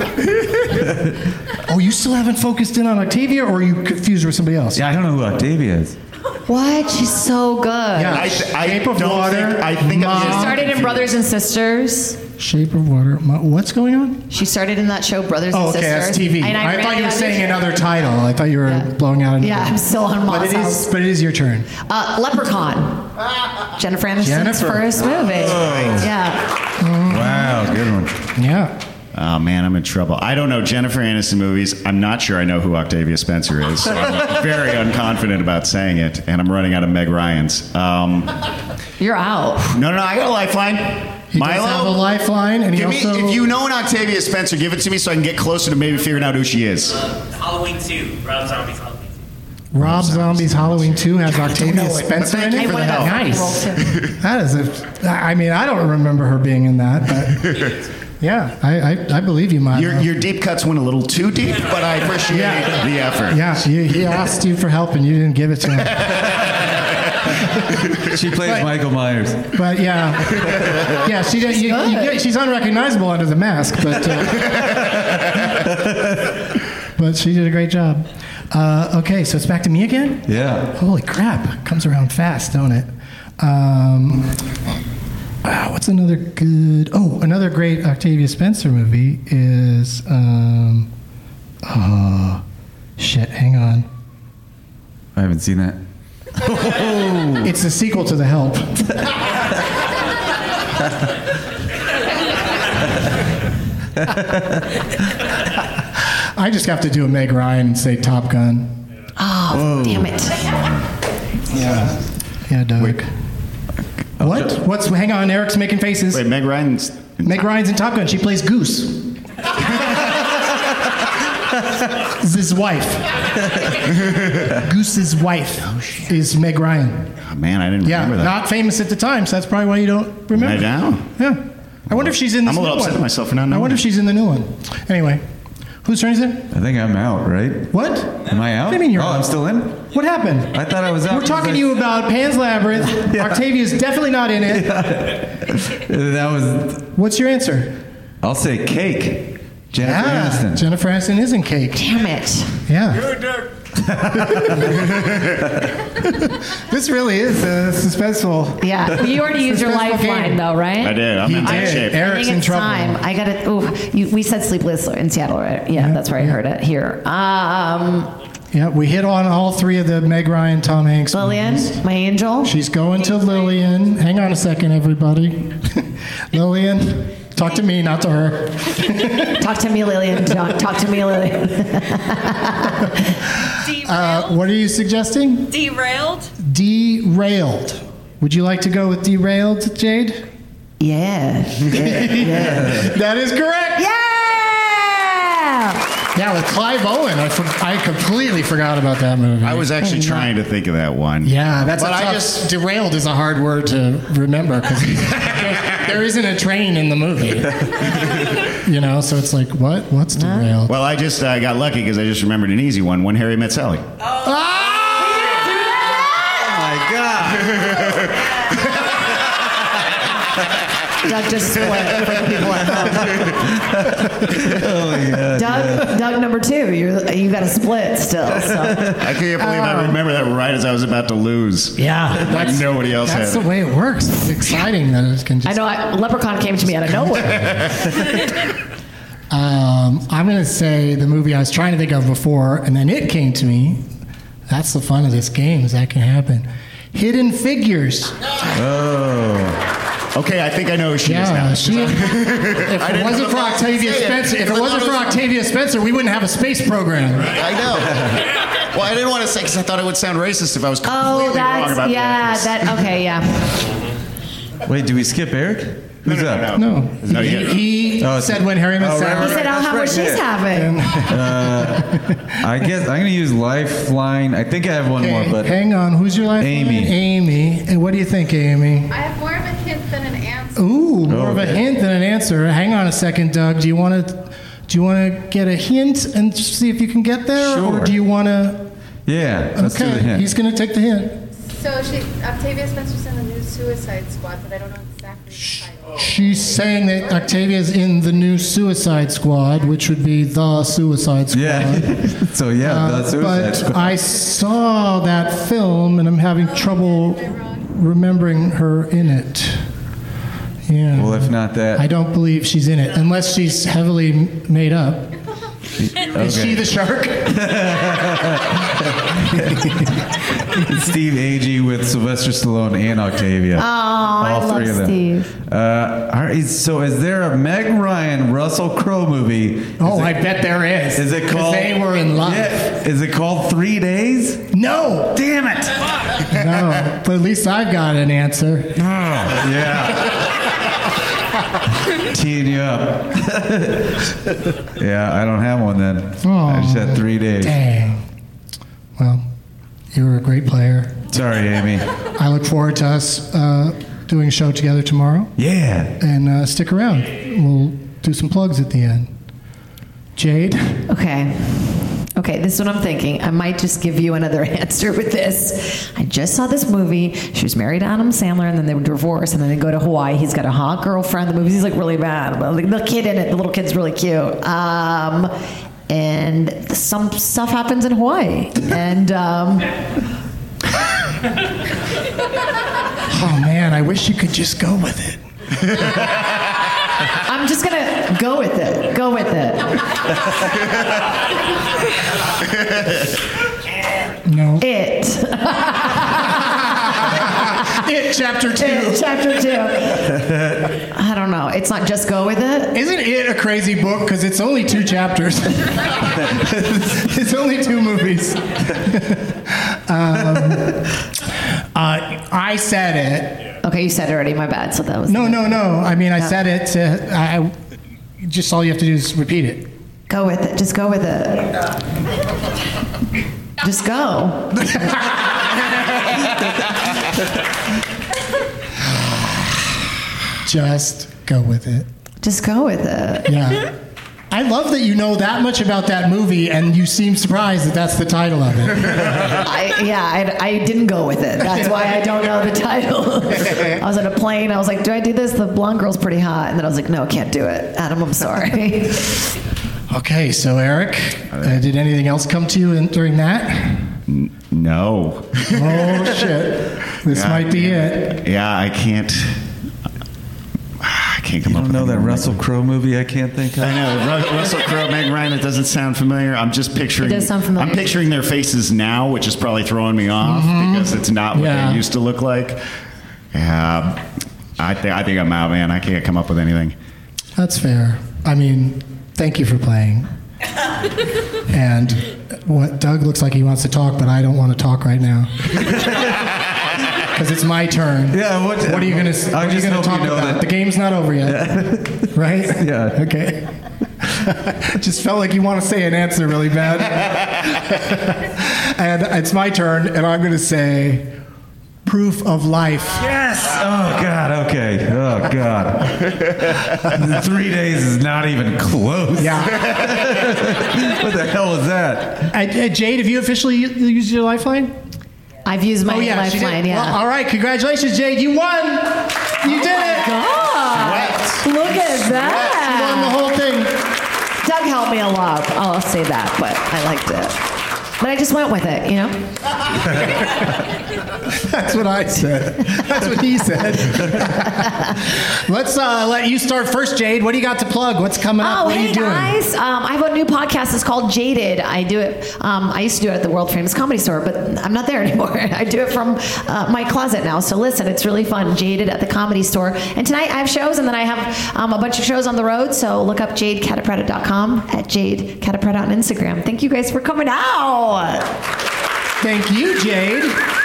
Oh, you still haven't focused in on Octavia, or are you confused with somebody else? Yeah, I don't know who Octavia is. What? She's so good. Yeah, I, th- I Shape of don't Water. Think, I think Mom. I'm She started in Brothers and Sisters. Shape of Water. Ma- What's going on? She started in that show, Brothers Oh, and okay, Sisters. that's T V. And I, ran thought you the were saying audition. another title. I thought you were Yeah. blowing out another. Yeah, I'm still on But Ma's it House. is, but it is your turn. Uh, Leprechaun. Jennifer Aniston's Jennifer. first movie. Yeah. Wow, good one. Yeah. Oh man, I'm in trouble. I don't know Jennifer Aniston movies. I'm not sure I know who Octavia Spencer is. So I'm very unconfident about saying it, and I'm running out of Meg Ryan's. Um, You're out. no, no, no, I got a lifeline. He Milo, does have a lifeline, and he give me, also. if you know an Octavia Spencer, give it to me so I can get closer to maybe figuring out who she is. Halloween two. Rob Zombie's Halloween two. Rob Zombie's Halloween two has Octavia know it, but Spencer in thank it. you for the I help. wanted Nice. to roll too. That is a. I mean, I don't remember her being in that, but yeah, I I, I believe you, Milo. Your, your deep cuts went a little too deep, but I appreciate Yeah. the effort. Yeah, he, he asked you for help and you didn't give it to him. She plays Michael Myers. But yeah, yeah, she did, you, you get, she's unrecognizable under the mask, but uh, but she did a great job. Uh, okay, so it's back to me again. Yeah. Holy crap, it comes around fast, don't it? Um, wow, what's another good? Oh, another great Octavia Spencer movie is. Um, oh, shit! Hang on. I haven't seen that. It's the sequel to The Help. I just have to do a Meg Ryan and say Top Gun. Oh, damn it. Yeah. Yeah, Doug. What? What's? Hang on, Eric's making faces. Wait, Meg Ryan's. Meg Ryan's in Top Gun. She plays Goose. This is his wife. Goose's wife is Meg Ryan. Oh, man, I didn't Yeah, remember that. not famous at the time, so that's probably why you don't remember. I know. Yeah. I wonder if she's in this I'm a little new upset one. with myself for not I knowing wonder if that. she's in the new one. Anyway, whose turn is it? I think I'm out, right? What? Am I out? What do you mean you're oh, out? I'm still in? What happened? I thought I was out. We're talking because to you about Pan's Labyrinth. Yeah. Octavia's definitely not in it. I- That was. What's your answer? I'll say Cake. Jennifer yeah, Aniston. Jennifer Aniston is in Cake. Damn it. Yeah. This really is uh, suspenseful. Yeah. You already used your Suspenseful lifeline, game. though, right? I did. I'm He in bad did. shape. Eric's I think in it's trouble. time. I got it. Oh, you, we said Sleepless in Seattle, right? Yeah, that's where I heard it. Here. Um, Yeah, we hit on all three of the Meg Ryan, Tom Hanks Lillian, movies. my angel. She's going to Lillian. Hang on a second, everybody. Lillian, Talk to me, not to her. Talk to me, Lillian. Talk, talk to me, Lillian. Uh, what are you suggesting? Derailed? Derailed. Would you like to go with Derailed, Jade? Yeah. yeah, yeah. That is correct. Yeah! Yeah, with Clive Owen. I, for, I completely forgot about that movie. I was actually trying to think of that one. Yeah, that's but a I tough, just derailed is a hard word to remember because there isn't a train in the movie. You know, so it's like, what? What's derailed? Well, I just uh, got lucky because I just remembered an easy one. When Harry Met Sally. Oh, my God. Doug just split for the people at home. Oh, yeah. Doug, Doug number two, you're, you got a split still. So. I can't believe I remember that right as I was about to lose. Yeah. Like nobody else That's had the way it works. It's exciting that it can just... I know, I, Leprechaun came to me out of nowhere. um, I'm going to say the movie I was trying to think of before, and then it came to me. That's the fun of this game, is that can happen. Hidden Figures. Oh. Okay, I think I know who she yeah, is now. She, if it wasn't for Octavia Spencer, if it wasn't for Octavia Spencer, we wouldn't have a space program. I know. Well, I didn't want to say because I thought it would sound racist if I was completely Oh, wrong that's, about yeah, that. that, okay, yeah. Wait, do we skip Eric? Who's no, up? No. No, he you- he Oh, said when Harry Met oh, Sally. right, He said, oh, how much she's having. Uh, I guess I'm going to use Lifeline. I think I have one Okay, more, but hang on. Who's your life? Amy. Amy. And what do you think, Amy? I have more of a hint than an answer. Ooh, more Oh, of a okay. hint than an answer. Hang on a second, Doug. Do you want to? Do you want to get a hint and see if you can get there, Sure. or do you want to? yeah, let's do the Okay, hint. he's going to take the hint. So she, Octavia Spencer's in the new Suicide Squad, but I don't know exactly the title. She's saying that Octavia's in the new Suicide Squad, which would be the Suicide Squad. Yeah. so yeah, Uh, that's Suicide but Squad. I saw that film, and I'm having trouble remembering her in it. Yeah. Well, if not that, I don't believe she's in it, unless she's heavily m- made up. Is she the shark? Steve Agee with Sylvester Stallone and Octavia. Oh, I All love three of them. Steve. Uh, all right, so is there a Meg Ryan Russell Crowe movie? Oh, Is I it- bet there is. Is it 'Cause called? They Were in Love. Yeah. Is it called Three Days? No. Damn it! No, but at least I've got an answer. Yeah. Teeing you up. Yeah, I don't have one then. I just had Three Days. Dang. Well, you were a great player. Sorry, Amy. I look forward to us uh, doing a show together tomorrow. Yeah. And uh, stick around. We'll do some plugs at the end. Jade? Okay. Okay, this is what I'm thinking. I might just give you another answer with this. I just saw this movie. She was married to Adam Sandler, and then they were divorced, and then they go to Hawaii. He's got a hot girlfriend. The movie's like really bad, but like, the kid in it, the little kid's really cute. Um, and some stuff happens in Hawaii, and um, Oh, man, I wish you could just go with it. I'm just gonna go with it. Go with it. No. It. It, chapter two. It, chapter two. I don't know. It's not just go with it. Isn't it a crazy book? Because it's only two chapters. It's only two movies. um, uh, I said it. Okay, you said it already. My bad. So that was No, no, no. I mean, I Yeah. said it. To, I, I- just all you have to do is repeat it. Go with it. Just go with it. Just go. Just go with it. Just go with it. Yeah. I love that you know that much about that movie and you seem surprised that that's the title of it. I, yeah, I, I didn't go with it. That's why I don't know the title. I was on a plane. I was like, do I do this? The blonde girl's pretty hot. And then I was like, no, I can't do it. Adam, I'm sorry. Okay, so Eric, uh, did anything else come to you in, during that? No. Oh, shit. This Yeah, might be it. Yeah, I can't. I can't come You up don't with know that anything. Russell Crowe movie I can't think of? I know. Ru- Russell Crowe, Meg Ryan, it doesn't sound familiar. I'm just picturing. It does sound familiar. I'm picturing their faces now, which is probably throwing me off because it's not what Yeah. they used to look like. Yeah. I, th- I think I'm out, man. I can't come up with anything. That's fair. I mean, thank you for playing. And what Doug looks like he wants to talk, but I don't want to talk right now. Because it's my turn. Yeah, what, what are you going to What are you going to talk you know about? That. The game's not over yet, yeah. Right? Yeah. Okay. Just felt like you want to say an answer really bad. And it's my turn, and I'm going to say proof of life. Yes. Oh God. Okay. Oh God. Three days is not even close. Yeah. What the hell is that? Uh, uh, Jade, have you officially used your lifeline? I've used my oh, yeah, lifeline, yeah. Well, all right, congratulations, Jade. You won. You oh did it. God. Look at that. You won the whole thing. Doug helped me a lot. I'll say that, but I liked it. But I just went with it, you know? That's what I said. That's what he said. Let's uh, let you start first, Jade. What do you got to plug? What's coming up? Oh, what hey, are you doing? guys. Um, I have a new podcast. It's called Jaded. I do it. Um, I used to do it at the world famous Comedy Store, but I'm not there anymore. I do it from uh, my closet now. So listen, it's really fun. Jaded at the Comedy Store. And tonight I have shows, and then I have um, a bunch of shows on the road. So look up jade catapretta dot com at Jade Catapretta on Instagram. Thank you guys for coming out. Thank you, Jade.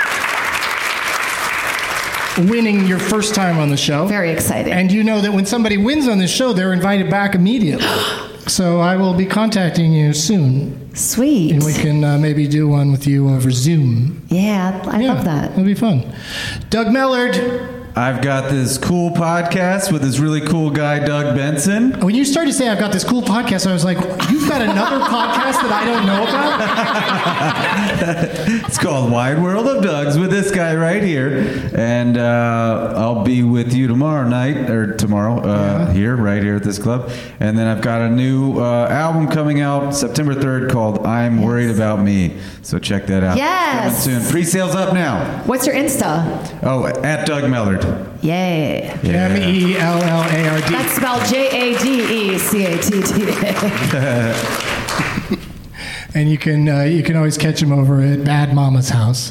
Winning your first time on the show. Very exciting. And you know that when somebody wins on this show, they're invited back immediately. So I will be contacting you soon. Sweet. And we can uh, maybe do one with you over Zoom. Yeah, I yeah, love that. It'll be fun. Doug Mellard. I've got this cool podcast with this really cool guy, Doug Benson. When you started to say I've got this cool podcast, I was like, you've got another podcast that I don't know about? It's called Wide World of Doug's with this guy right here. And uh, I'll be with you tomorrow night, or tomorrow, uh, yeah. here, right here at this club. And then I've got a new uh, album coming out September third called I'm yes. Worried About Me. So check that out. Yes. Coming soon. Pre-sales up now. What's your Insta? Oh, at Doug Mellard. Yay. Yeah. M E L L A R D. That's spelled J A D E C A T T A. And you can uh, you can always catch him over at Bad Mama's house.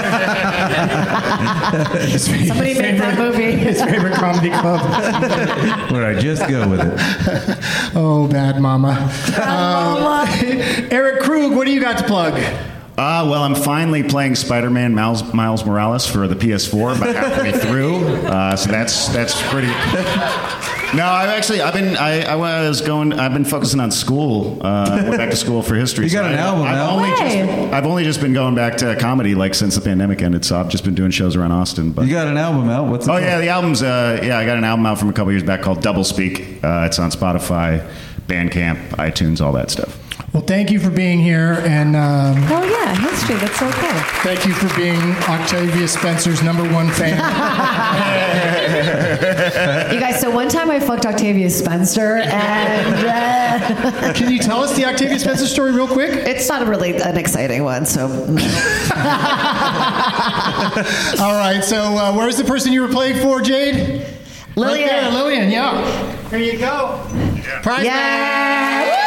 Somebody made that movie. His favorite comedy club. Where I just go with it. Oh, Bad Mama. Bad uh, Mama. Eric Krug, what do you got to plug? Uh, well, I'm finally playing Spider-Man Miles, Miles Morales for the P S four, about halfway through. Uh, so that's that's pretty. No, I've actually I've been I, I was going I've been focusing on school. Uh, I went back to school for history. You got so an I, album I've now. Only just, I've only just been going back to comedy like since the pandemic ended. So I've just been doing shows around Austin. But you got an album out? What's it oh called? yeah, the album's uh, yeah I got an album out from a couple years back called Double Speak. Uh, it's on Spotify, Bandcamp, iTunes, all that stuff. Well, thank you for being here, and um, oh yeah, history. That's so cool. Thank you for being Octavia Spencer's number one fan. You guys, so one time I fucked Octavia Spencer, and uh, can you tell us the Octavia Spencer story real quick? It's not really an exciting one, so. All right, so uh, where's the person you were playing for, Jade? Lillian. Right there, Lillian. Yeah. Here you go. Yeah. Prize yeah.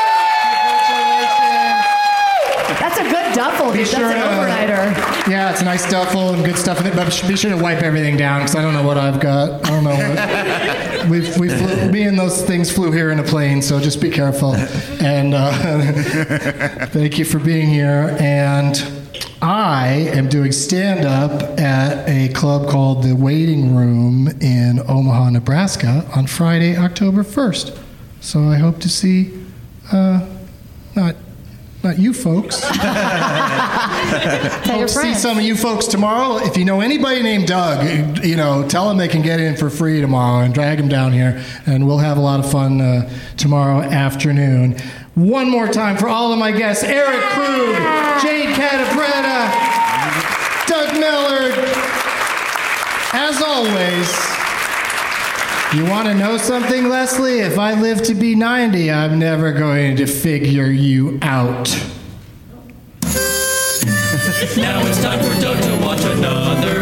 That's a good duffel, dude. That's sure, an overnighter. Yeah, it's a nice duffel and good stuff in it, but be sure to wipe everything down because I don't know what I've got. I don't know. What, we we flew, me and those things flew here in a plane, so just be careful. And uh, thank you for being here. And I am doing stand-up at a club called The Waiting Room in Omaha, Nebraska on Friday, October first. So I hope to see, uh, not... Not you folks. Tell Hope your to see friends. some of you folks tomorrow. If you know anybody named Doug, you know, tell them they can get in for free tomorrow and drag them down here, and we'll have a lot of fun uh, tomorrow afternoon. One more time for all of my guests: Eric Krug, Jade Catapretta, Doug Mellard. As always. You want to know something, Leslie? If I live to be ninety, I'm never going to figure you out. Now it's time for Doug to watch another